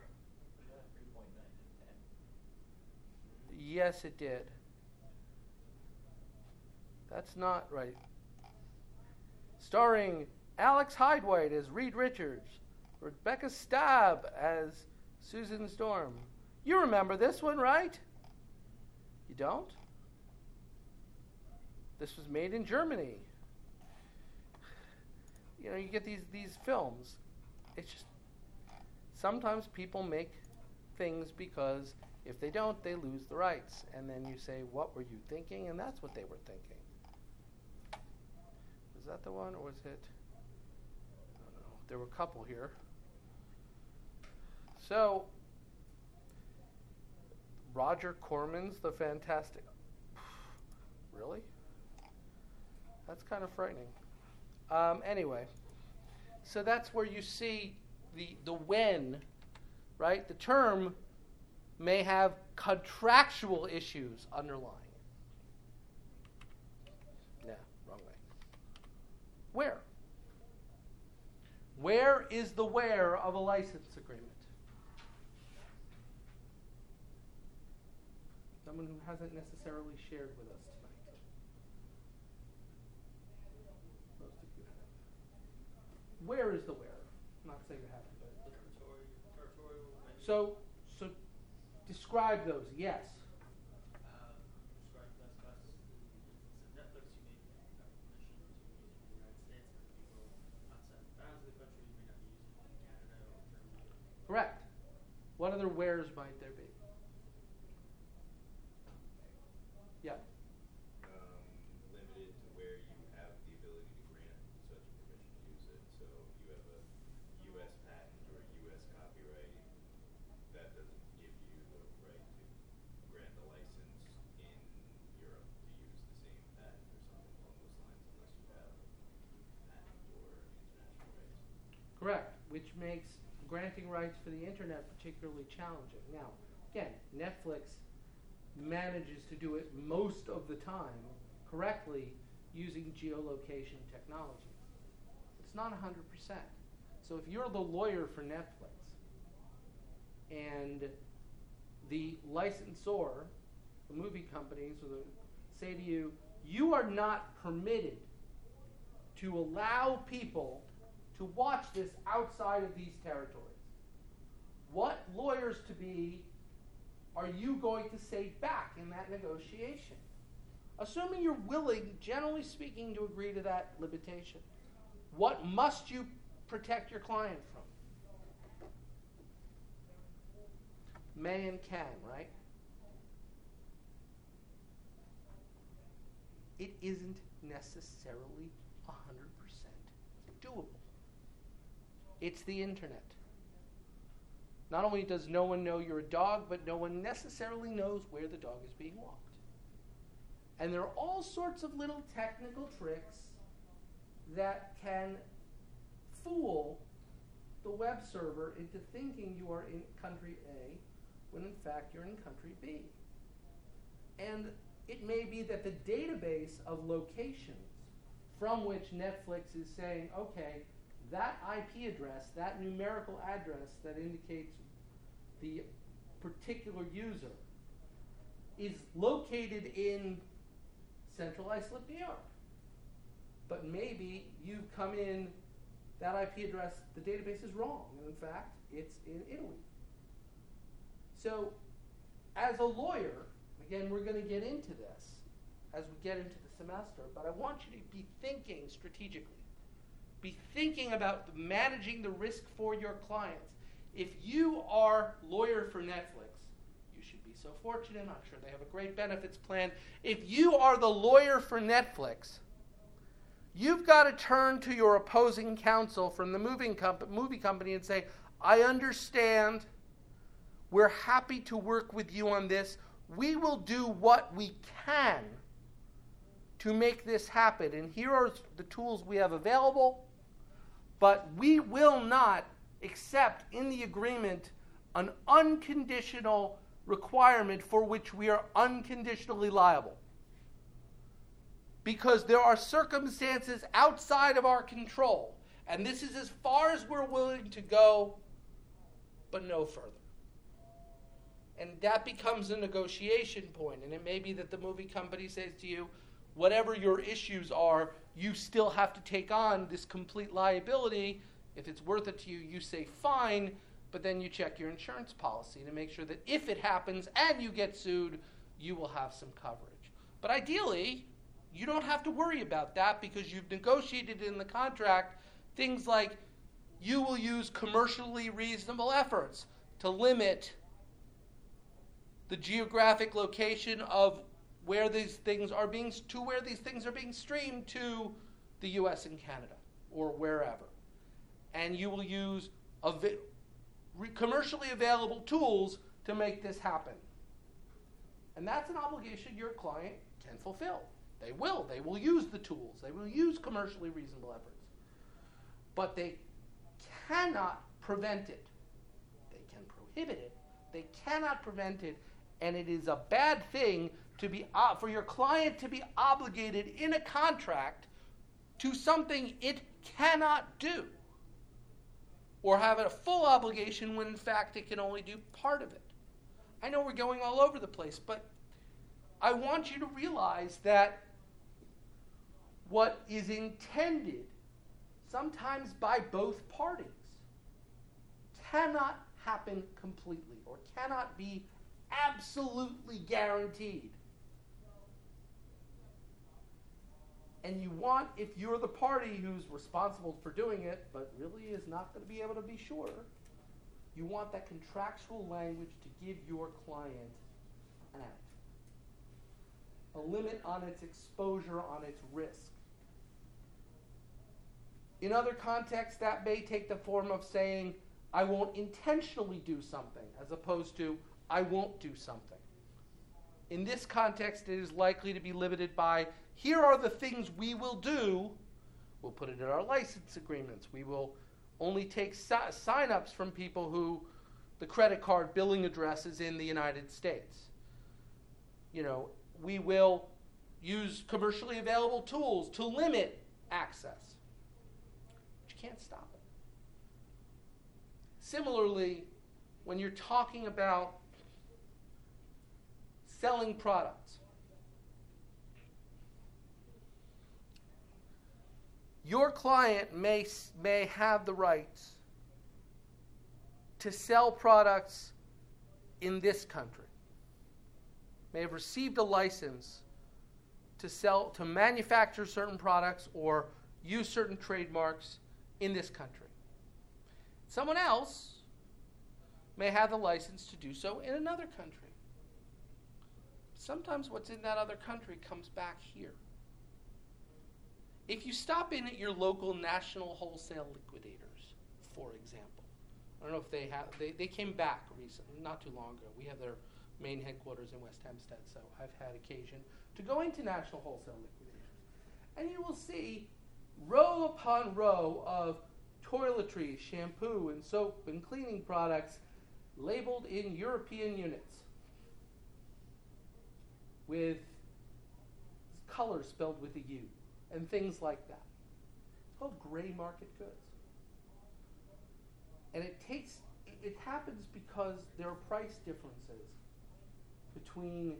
[SPEAKER 1] Yes, it did. That's not right. Starring Alex Hydewhite as Reed Richards, Rebecca Stabb as Susan Storm. You remember this one, right? You don't? This was made in Germany. You know, you get these films. It's just sometimes people make things because if they don't, they lose the rights. And then you say, what were you thinking? And that's what they were thinking. Was that the one, or was it? I don't know. There were a couple here. So, Roger Corman's The Fantastic. Really? That's kind of frightening. Anyway, so that's where you see the when right? The term may have contractual issues underlying it. No, wrong way. Where? Where is the where of a license agreement? Someone who hasn't necessarily shared with us tonight. Most of you have. Where is the where? I'm not saying you haven't, but
[SPEAKER 2] Territorial.
[SPEAKER 1] so describe those. Yes.
[SPEAKER 2] Describe best practice. So Netflix, you may have permission to use it in the United States, but if you go outside the bounds of the country, you may not be using it in Canada or Germany.
[SPEAKER 1] Correct. What other wheres might there be? Yeah.
[SPEAKER 5] Limited to where you have the ability to grant such a permission to use it. So you have a U.S. patent or a U.S. copyright, that doesn't give you the right to grant the license in Europe to use the same patent or something along those lines unless you have patent or international rights.
[SPEAKER 1] Correct. Which makes granting rights for the internet particularly challenging. Now, again, Netflix manages to do it most of the time correctly using geolocation technology. It's not 100%. So if you're the lawyer for Netflix and the licensor, the movie companies, say to you, you are not permitted to allow people to watch this outside of these territories. What lawyers to be are you going to say back in that negotiation? Assuming you're willing, generally speaking, to agree to that limitation. What must you protect your client from? May and can, right? It isn't necessarily 100% doable. It's the internet. Not only does no one know you're a dog, but no one necessarily knows where the dog is being walked. And there are all sorts of little technical tricks that can fool the web server into thinking you are in country A when in fact you're in country B. And it may be that the database of locations from which Netflix is saying, okay, that IP address, that numerical address that indicates the particular user is located in Central Islip, New York. But maybe you come in, that IP address, the database is wrong, and in fact, it's in Italy. So, as a lawyer, again, we're going to get into this as we get into the semester, but I want you to be thinking strategically. Be thinking about managing the risk for your clients. If you are lawyer for Netflix, you should be so fortunate. I'm sure they have a great benefits plan. If you are the lawyer for Netflix, you've got to turn to your opposing counsel from the movie company and say, I understand. We're happy to work with you on this. We will do what we can to make this happen. And here are the tools we have available. But we will not accept in the agreement an unconditional requirement for which we are unconditionally liable. Because there are circumstances outside of our control. And this is as far as we're willing to go, but no further. And that becomes a negotiation point. And it may be that the movie company says to you, whatever your issues are, you still have to take on this complete liability. If it's worth it to you, you say fine, but then you check your insurance policy to make sure that if it happens and you get sued, you will have some coverage. But ideally, you don't have to worry about that because you've negotiated in the contract things like you will use commercially reasonable efforts to limit the geographic location of where these things are being streamed to the U.S. and Canada or wherever. And you will use commercially available tools to make this happen. And that's an obligation your client can fulfill. They will. They will use the tools. They will use commercially reasonable efforts. But they cannot prevent it. They can prohibit it. They cannot prevent it, and it is a bad thing to be for your client to be obligated in a contract to something it cannot do, or have a full obligation when in fact it can only do part of it. I know we're going all over the place, but I want you to realize that what is intended, sometimes by both parties, cannot happen completely or cannot be absolutely guaranteed. And you want, if you're the party who's responsible for doing it, but really is not going to be able to be sure, you want that contractual language to give your client an out, a limit on its exposure, on its risk. In other contexts, that may take the form of saying, I won't intentionally do something, as opposed to, I won't do something. In this context, it is likely to be limited by, here are the things we will do. We'll put it in our license agreements. We will only take sign-ups from people who the credit card billing address is in the United States. We will use commercially available tools to limit access. But you can't stop it. Similarly, when you're talking about selling products, your client may have the rights to sell products in this country, may have received a license to manufacture certain products or use certain trademarks in this country. Someone else may have the license to do so in another country. Sometimes what's in that other country comes back here. If you stop in at your local national wholesale liquidators, for example, I don't know if they came back recently, not too long ago. We have their main headquarters in West Hempstead, so I've had occasion to go into national wholesale liquidators. And you will see row upon row of toiletries, shampoo, and soap, and cleaning products labeled in European units with colors spelled with a U and things like that. It's called gray market goods. And it happens because there are price differences between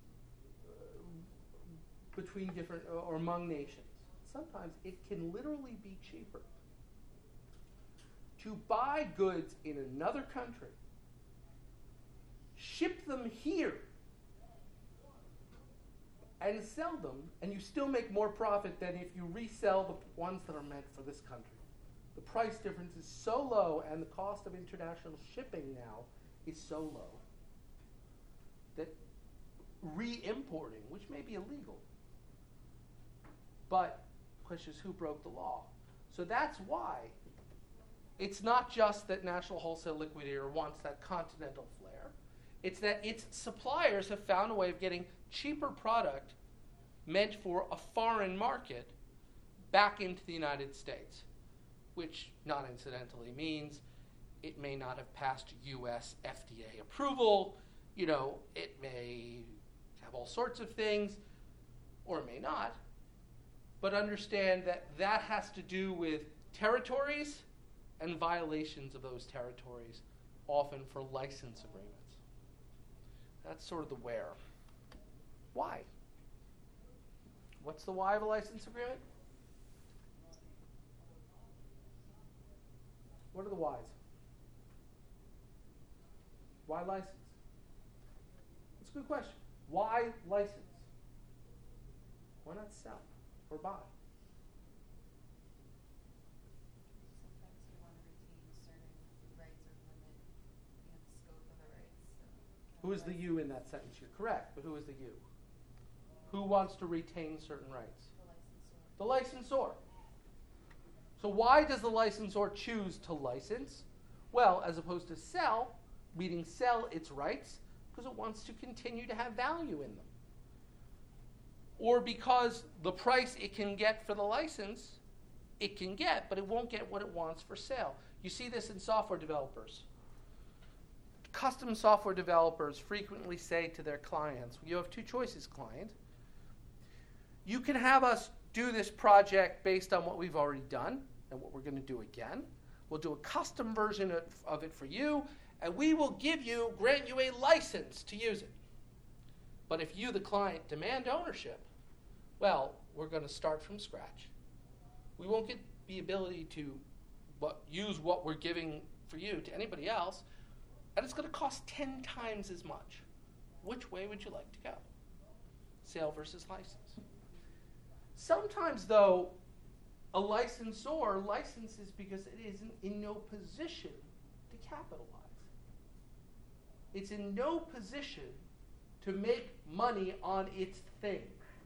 [SPEAKER 1] different or among nations. Sometimes it can literally be cheaper to buy goods in another country, ship them here, and sell them, and you still make more profit than if you resell the ones that are meant for this country. The price difference is so low, and the cost of international shipping now is so low that re-importing, which may be illegal, but the question is who broke the law. So that's why it's not just that National Wholesale Liquidator wants that continental flair. It's that its suppliers have found a way of getting cheaper product meant for a foreign market back into the United States, which not incidentally means it may not have passed U.S. FDA approval. It may have all sorts of things, or it may not. But understand that that has to do with territories and violations of those territories, often for license agreements. That's sort of the where. Why? What's the why of a license agreement? What are the whys? Why license? That's a good question. Why license? Why not sell or buy?
[SPEAKER 4] Sometimes you want to retain certain rights or limit, the scope of the rights. So
[SPEAKER 1] Who is the you in that sentence? You're correct, but who is the you? Who wants to retain certain rights?
[SPEAKER 4] The licensor.
[SPEAKER 1] The licensor. So why does the licensor choose to license? Well, as opposed to sell, meaning sell its rights, because it wants to continue to have value in them. Or because the price it can get for the license, it can get, but it won't get what it wants for sale. You see this in software developers. custom software developers frequently say to their clients, you have two choices, client. You can have us do this project based on what we've already done and what we're going to do again. We'll do a custom version of it for you, and we will grant you a license to use it. But if you, the client, demand ownership, well, we're going to start from scratch. We won't get the ability to use what we're giving for you to anybody else, and it's going to cost 10 times as much. Which way would you like to go? Sale versus license. Sometimes, though, a licensor licenses because it isn't in no position to capitalize. It's in no position to make money on its thing.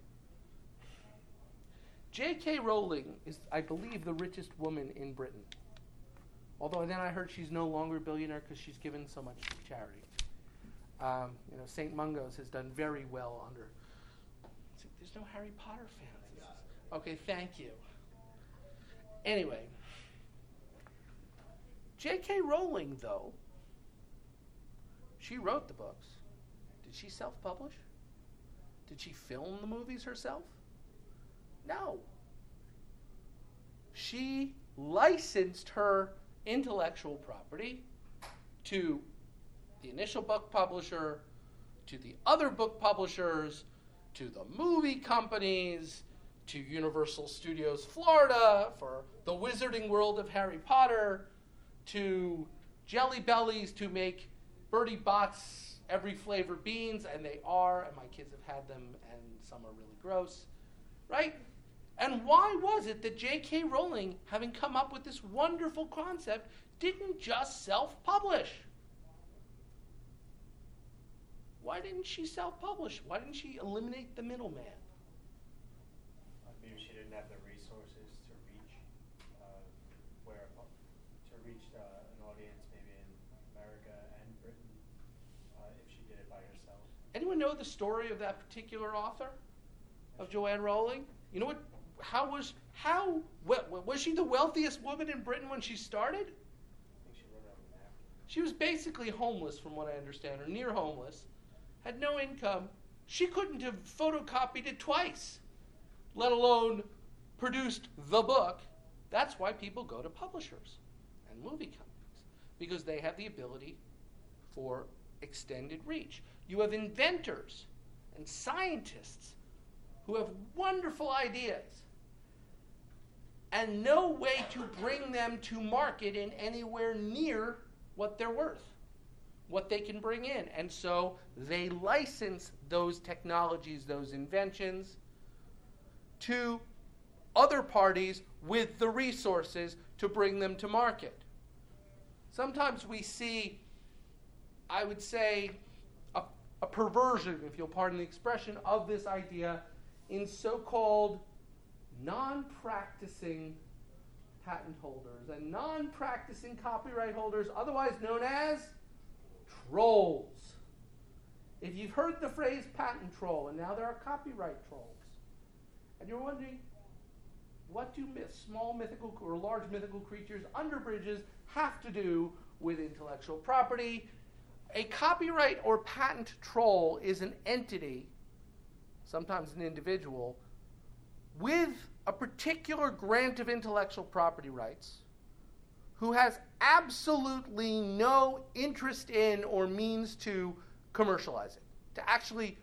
[SPEAKER 1] J.K. Rowling is, I believe, the richest woman in Britain. Although then I heard she's no longer a billionaire because she's given so much to charity. St. Mungo's has done very well under. There's no Harry Potter fans. Okay, thank you. Anyway, J.K. Rowling, though, she wrote the books. Did she self-publish? Did she film the movies herself? No. She licensed her intellectual property to the initial book publisher, to the other book publishers, to the movie companies, to Universal Studios Florida for the Wizarding World of Harry Potter, to Jelly Bellies to make Bertie Bott's every flavor beans, and they are, and my kids have had them, and some are really gross, right? And why was it that J.K. Rowling, having come up with this wonderful concept, didn't just self-publish? Why didn't she self-publish? Why didn't she eliminate the middleman?
[SPEAKER 7] Maybe she didn't have the resources to reach an audience maybe in America and Britain if she did it by herself.
[SPEAKER 1] Anyone know the story of that particular author, of Joanne Rowling? You know what? Was she the wealthiest woman in Britain when she started?
[SPEAKER 7] I think she wrote it on a napkin.
[SPEAKER 1] She was basically homeless, from what I understand, or near homeless, had no income. She couldn't have photocopied it twice, let alone produced the book. That's why people go to publishers and movie companies, because they have the ability for extended reach. You have inventors and scientists who have wonderful ideas and no way to bring them to market in anywhere near what they're worth, what they can bring in. And so they license those technologies, those inventions, to other parties with the resources to bring them to market. Sometimes we see, I would say, a perversion, if you'll pardon the expression, of this idea in so-called non-practicing patent holders and non-practicing copyright holders, otherwise known as trolls. If you've heard the phrase patent troll, and now there are copyright trolls, and you're wondering, what do small mythical or large mythical creatures under bridges have to do with intellectual property? A copyright or patent troll is an entity, sometimes an individual, with a particular grant of intellectual property rights, who has absolutely no interest in or means to commercialize it, to actually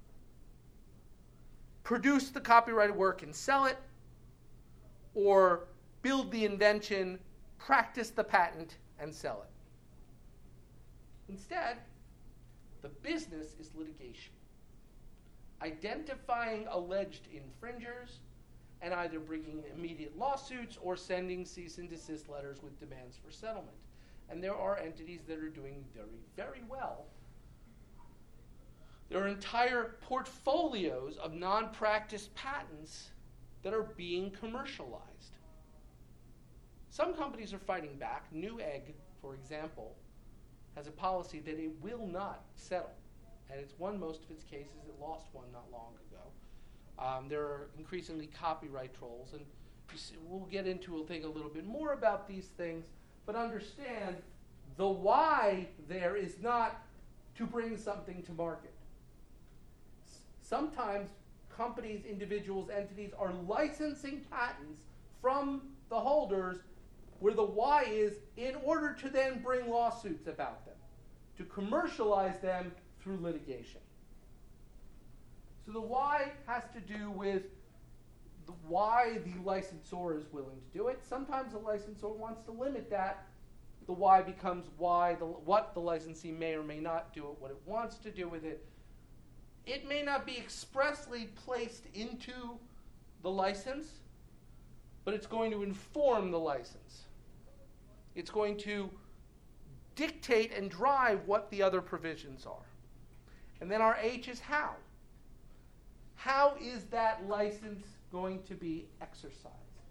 [SPEAKER 1] produce the copyrighted work and sell it, or build the invention, practice the patent, and sell it. Instead, the business is litigation, identifying alleged infringers and either bringing immediate lawsuits or sending cease and desist letters with demands for settlement. And there are entities that are doing very, very well. There are entire portfolios of non-practice patents that are being commercialized. Some companies are fighting back. Newegg, for example, has a policy that it will not settle. And it's won most of its cases. It lost one not long ago. There are increasingly copyright trolls. And we'll get into, we'll think a little bit more about these things. But understand, the why there is not to bring something to market. Sometimes companies, individuals, entities are licensing patents from the holders where the why is in order to then bring lawsuits about them, to commercialize them through litigation. So the why has to do with why the licensor is willing to do it. Sometimes the licensor wants to limit that. The why becomes what the licensee may or may not do it, what it wants to do with it. It may not be expressly placed into the license, but it's going to inform the license. It's going to dictate and drive what the other provisions are. And then our H is how. How is that license going to be exercised?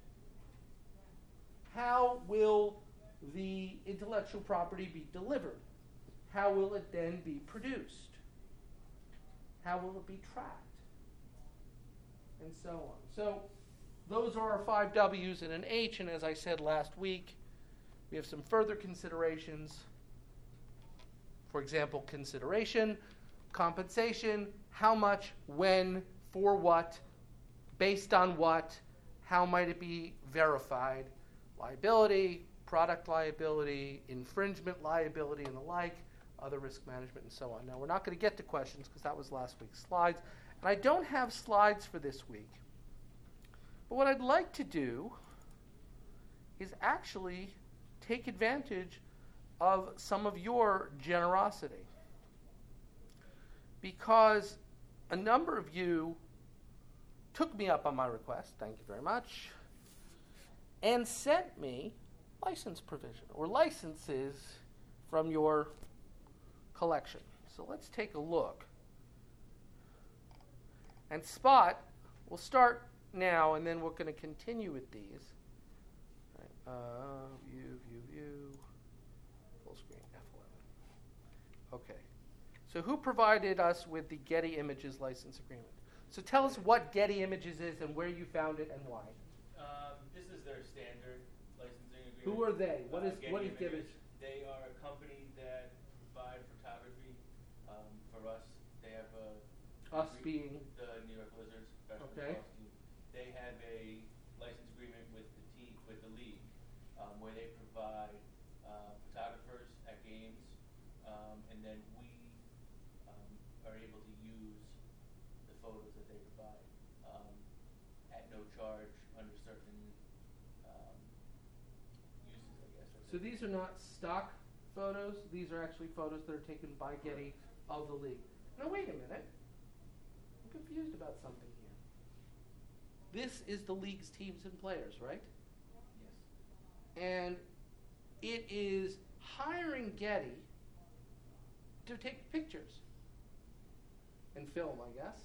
[SPEAKER 1] How will the intellectual property be delivered? How will it then be produced? How will it be tracked? And so on. So those are our 5 W's and an H, and as I said last week, we have some further considerations. For example, consideration, compensation, how much, when, for what, based on what, how might it be verified, liability, product liability, infringement liability, and the like, other risk management, and so on. Now, we're not going to get to questions because that was last week's slides, and I don't have slides for this week. But what I'd like to do is actually take advantage of some of your generosity, because a number of you took me up on my request, thank you very much, and sent me license provision or licenses from your collection. So let's take a look. And Spot, we'll start now, and then we're going to continue with these. View, full screen, F11. Okay. So who provided us with the Getty Images license agreement? So tell us what Getty Images is and where you found it and why.
[SPEAKER 2] This is their standard licensing agreement.
[SPEAKER 1] Who are they? What is
[SPEAKER 2] Getty
[SPEAKER 1] Getty?
[SPEAKER 2] Images. They are a company that provide photography for us. They have
[SPEAKER 1] Us being?
[SPEAKER 2] the New York Lizards professional
[SPEAKER 1] Okay.
[SPEAKER 2] lacrosse team. They have a license agreement with the team, with the league, where they provide photographers at games, and then we are able to use the photos that they provide at no charge under certain uses, I guess.
[SPEAKER 1] So these are not stock photos. These are actually photos that are taken by Getty of the league. Now wait a minute. I'm confused about something here. This is the league's teams and players, right?
[SPEAKER 2] Yes.
[SPEAKER 1] And it is hiring Getty to take pictures and film, I guess.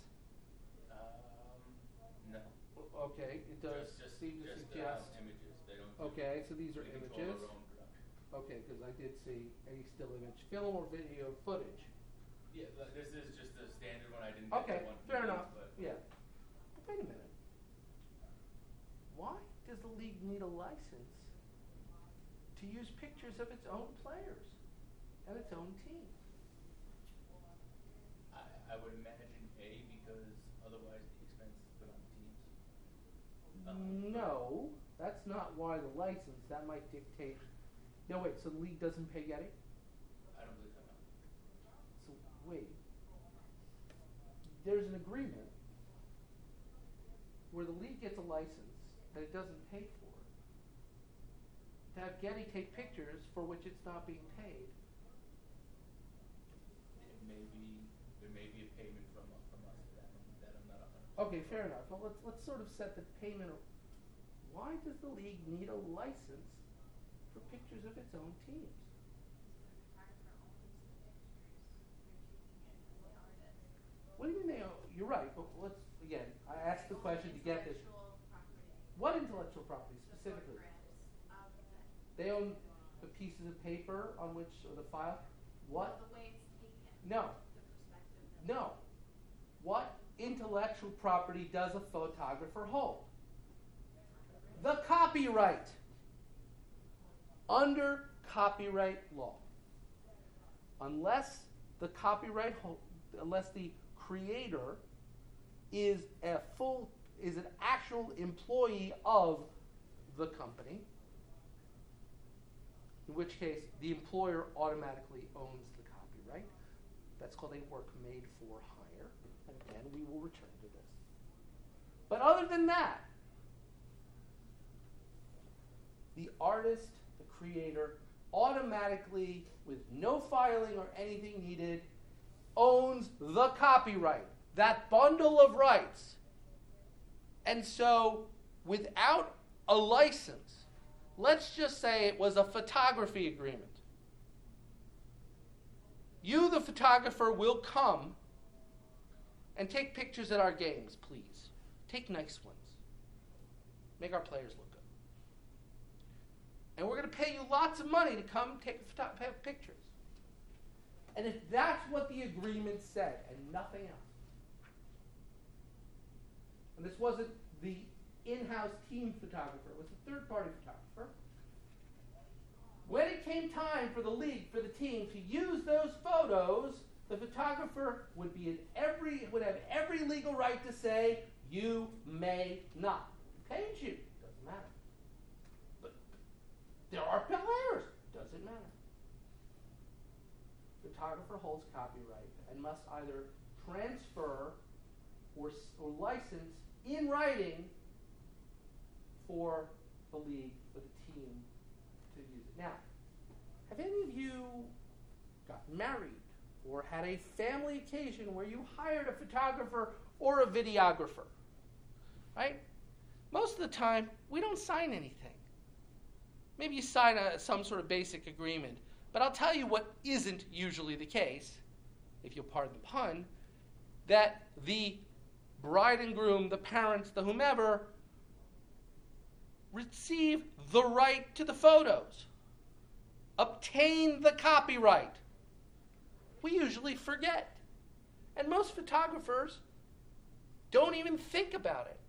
[SPEAKER 2] No.
[SPEAKER 1] Okay, it does
[SPEAKER 2] Just
[SPEAKER 1] seem to
[SPEAKER 2] just
[SPEAKER 1] suggest.
[SPEAKER 2] images. They don't. do-
[SPEAKER 1] Okay, so these are
[SPEAKER 2] we control
[SPEAKER 1] images.
[SPEAKER 2] our own production.
[SPEAKER 1] Okay, because I did see any still image, film or video footage.
[SPEAKER 2] Yeah, this is just the standard one. I didn't.
[SPEAKER 1] Okay,
[SPEAKER 2] get the one from
[SPEAKER 1] fair
[SPEAKER 2] these,
[SPEAKER 1] enough.
[SPEAKER 2] But
[SPEAKER 1] Yeah. But wait a minute. Why does the league need a license to use pictures of its own players and its own team?
[SPEAKER 2] I would imagine A, because otherwise the expense is put on the teams.
[SPEAKER 1] No, that's not why the license. That might dictate. No, wait. So the league doesn't pay Getty?
[SPEAKER 2] I don't believe so. No.
[SPEAKER 1] So wait. There's an agreement where the league gets a license that it doesn't pay for, to have Getty take pictures for which it's not being paid.
[SPEAKER 2] There may be a payment from us that I'm not 100%.
[SPEAKER 1] Okay, fair enough. Well, let's sort of set the payment. Why does the league need a license for pictures of its own teams? What do you mean they own? You're right, but let's again. I asked the question to get this. What intellectual property specifically? They own the pieces of paper on which, or the file. What?
[SPEAKER 6] The way it's taken.
[SPEAKER 1] No.
[SPEAKER 6] The perspective. that-
[SPEAKER 1] No. What intellectual property does a photographer hold? The copyright. Under copyright law. unless the unless the creator is an actual employee of the company, in which case the employer automatically owns the copyright. That's called a work made for hire. And again, we will return to this. But other than that, the artist, the creator, automatically, with no filing or anything needed, owns the copyright, that bundle of rights. And so, without a license, let's just say it was a photography agreement. You, the photographer, will come and take pictures at our games, please. Take nice ones. Make our players look good. And we're going to pay you lots of money to come take pictures. And if that's what the agreement said and nothing else, and this wasn't the in-house team photographer, it was a third-party photographer, when it came time for the league, for the team to use those photos, the photographer would have every legal right to say, you may not. Can't you? Doesn't matter. But there are players. Doesn't matter. Photographer holds copyright and must either transfer or license in writing for the league, for the team to use it. Now, have any of you gotten married or had a family occasion where you hired a photographer or a videographer? Right? Most of the time, we don't sign anything. Maybe you sign some sort of basic agreement. But I'll tell you what isn't usually the case, if you'll pardon the pun, that the bride and groom, the parents, the whomever, receive the right to the photos. Obtain the copyright. We usually forget. And most photographers don't even think about it.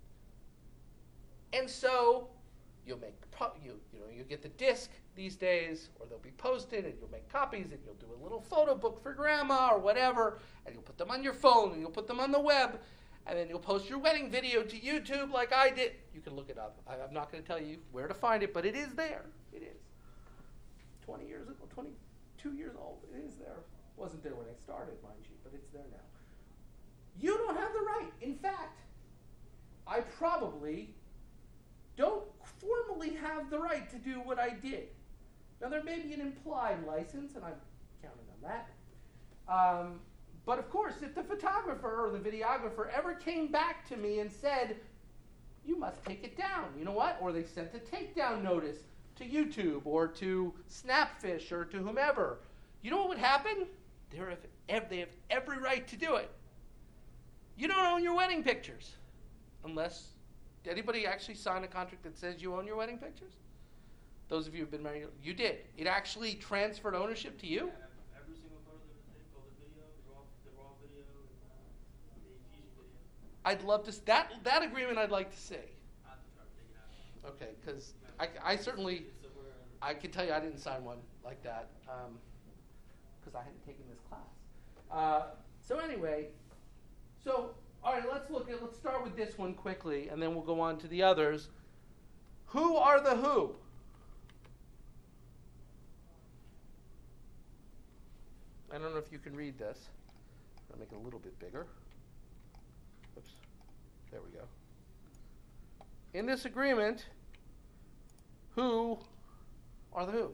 [SPEAKER 1] And so you'll make you get the disc these days, or they'll be posted, and you'll make copies, and you'll do a little photo book for grandma or whatever, and you'll put them on your phone, and you'll put them on the web, and then you'll post your wedding video to YouTube like I did. You can look it up. I'm not going to tell you where to find it, but it is there. It is. 20 years ago, 22 years old, it is there. Wasn't there when I started, mind you, but it's there now. You don't have the right. In fact, I probably don't formally have the right to do what I did. Now, there may be an implied license, and I'm counting on that. But of course, if the photographer or the videographer ever came back to me and said, you must take it down, you know what? Or they sent a takedown notice to YouTube or to Snapfish or to whomever, you know what would happen? They have every right to do it. You don't own your wedding pictures unless... Did anybody actually sign a contract that says you own your wedding pictures? Those of you who have been married, you did. It actually transferred ownership to you?
[SPEAKER 2] Yeah, every single photo that was taken, all the video, the raw video, and the teasing video.
[SPEAKER 1] I'd love to... That agreement I'd like to see.
[SPEAKER 2] I have to try to take it out.
[SPEAKER 1] Okay, because I certainly... I can tell you I didn't sign one like that because I hadn't taken this class. So anyway, all right, let's start with this one quickly, and then we'll go on to the others. Who are the who? I don't know if you can read this. I'll make it a little bit bigger. Oops. There we go. In this agreement, who are the who?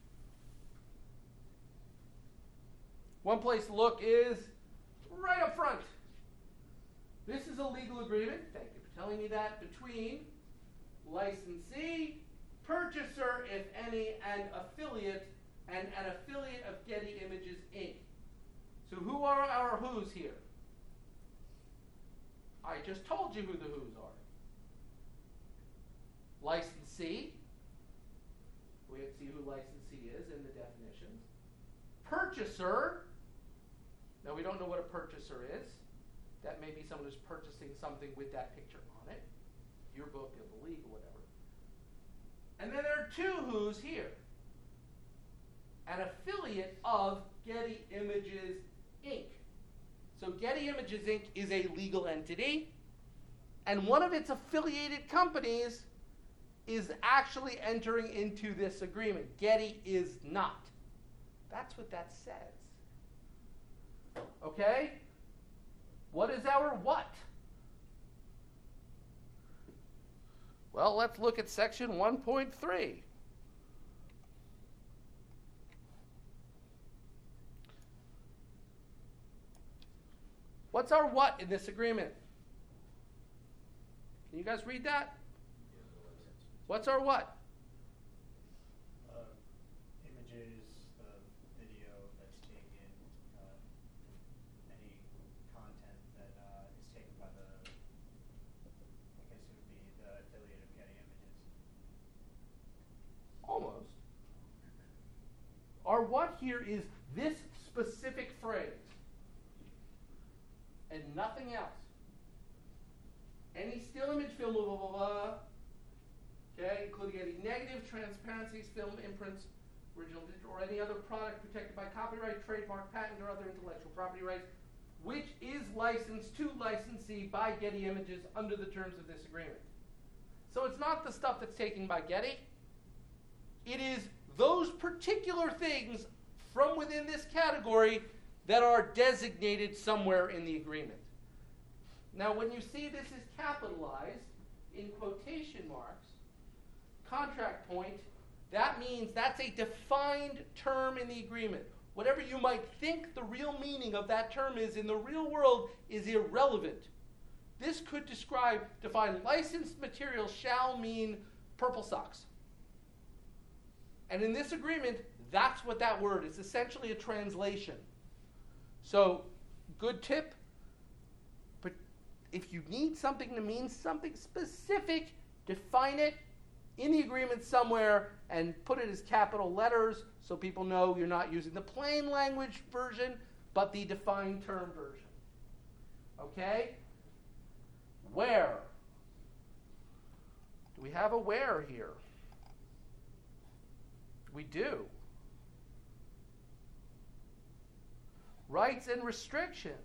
[SPEAKER 1] One place to look is right up front. This is a legal agreement, thank you for telling me that, between licensee, purchaser, if any, and an affiliate of Getty Images, Inc. So who are our who's here? I just told you who the who's are. Licensee. We have to see who licensee is in the definitions. Purchaser. Now we don't know what a purchaser is. That may be someone who's purchasing something with that picture on it. Your book, the league, or whatever. And then there are two who's here. an affiliate of Getty Images, Inc. So Getty Images, Inc. is a legal entity, and one of its affiliated companies is actually entering into this agreement. Getty is not. That's what that says. Okay? What is our what? Well, let's look at section 1.3. What's our what in this agreement? Can you guys read that? What's our what?
[SPEAKER 7] Images, the video that's taken, any content that is taken by the, I guess it would be the affiliate of Getty Images.
[SPEAKER 1] Almost. Our what here is this specific phrase and nothing else. Any still image, film, blah, blah, blah, blah. Okay, including any negative, transparencies, film, imprints, original digital, or any other product protected by copyright, trademark, patent, or other intellectual property rights, which is licensed to licensee by Getty Images under the terms of this agreement. So it's not the stuff that's taken by Getty. It is those particular things from within this category that are designated somewhere in the agreement. Now, when you see this is capitalized in quotation marks, contract point, that means that's a defined term in the agreement. Whatever you might think the real meaning of that term is in the real world is irrelevant. This could define licensed material shall mean purple socks. And in this agreement, that's what that word is. Essentially a translation. So, good tip. But if you need something to mean something specific, define it in the agreement somewhere and put it as capital letters so people know you're not using the plain language version, but the defined term version. Okay? Where? Do we have a where here? We do. Rights and restrictions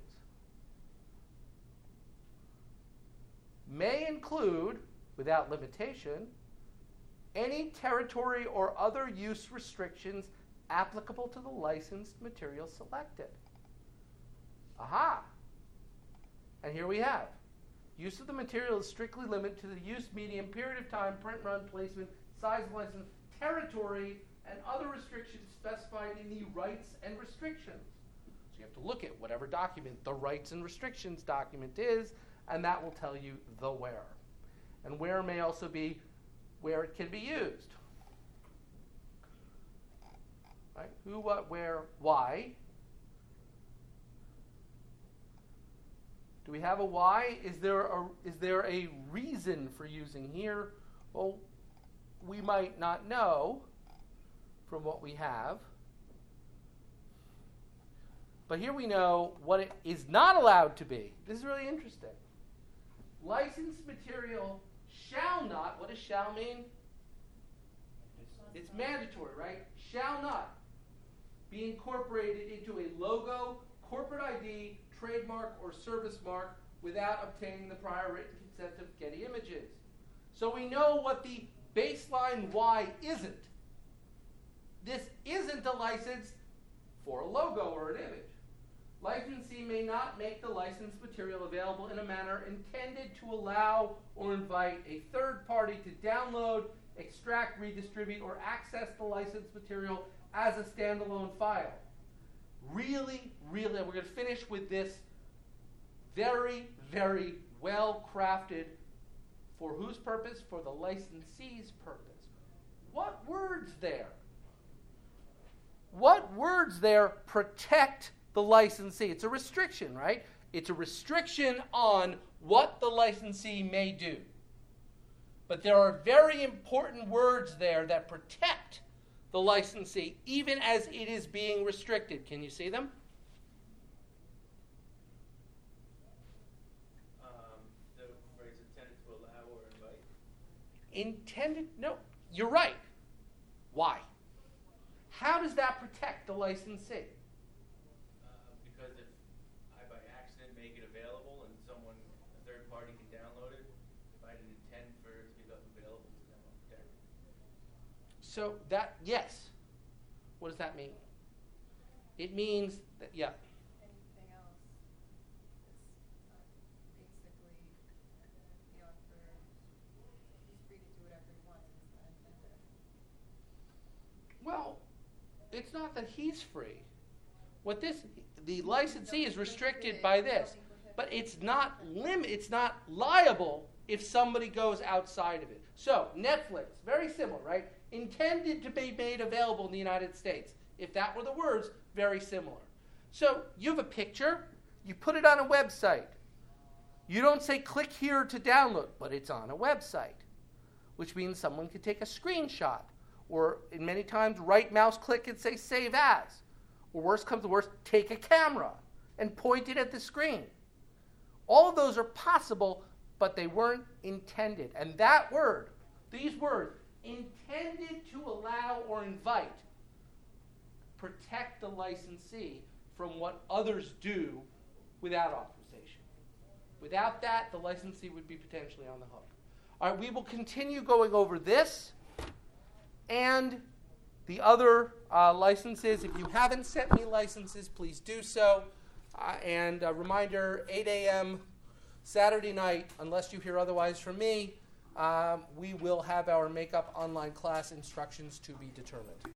[SPEAKER 1] may include, without limitation, any territory or other use restrictions applicable to the licensed material selected. Aha! And here we have. Use of the material is strictly limited to the use, medium, period of time, print run, placement, size of license, territory, and other restrictions specified in the rights and restrictions. So you have to look at whatever document the rights and restrictions document is, and that will tell you the where. And where may also be where it can be used. Right? Who, what, where, why. Do we have a why? Is there a reason for using here? Well, we might not know from what we have. But here we know what it is not allowed to be. This is really interesting. Licensed material shall not, what does shall mean? It's mandatory, right? Shall not be incorporated into a logo, corporate ID, trademark, or service mark without obtaining the prior written consent of Getty Images. So we know what the baseline why isn't. This isn't a license for a logo or an image. Licensee may not make the licensed material available in a manner intended to allow or invite a third party to download, extract, redistribute, or access the licensed material as a standalone file. Really, really, we're going to finish with this very, very well crafted, for whose purpose? For the licensee's purpose. What words there? What words there protect the licensee? It's a restriction, right? It's a restriction on what the licensee may do. But there are very important words there that protect the licensee, even as it is being restricted. Can you see them?
[SPEAKER 2] The phrase intended to allow or invite.
[SPEAKER 1] Intended? No, you're right. Why? How does that protect the licensee?
[SPEAKER 2] Because if I by accident make it available and a third party can download it, if I didn't intend for it to become available to them, I'm protected.
[SPEAKER 1] So yes. What does that mean? It means that, yeah.
[SPEAKER 4] Anything else is basically the author, he's free to do whatever he wants and it's not intended.
[SPEAKER 1] Well, it's not that he's free. The licensee is restricted by this, but it's not liable if somebody goes outside of it. So Netflix, very similar, right? Intended to be made available in the United States. If that were the words, very similar. So you have a picture, you put it on a website. You don't say click here to download, but it's on a website, which means someone could take a screenshot, or in many times right mouse click and say save as, or worst comes to worst, take a camera and point it at the screen. All of those are possible, but they weren't intended. And that word, these words, intended to allow or invite, protect the licensee from what others do without authorization. Without that, the licensee would be potentially on the hook. All right, we will continue going over this and the other licenses. If you haven't sent me licenses, please do so. And a reminder, 8 a.m. Saturday night, unless you hear otherwise from me, we will have our Makeup online class instructions to be determined.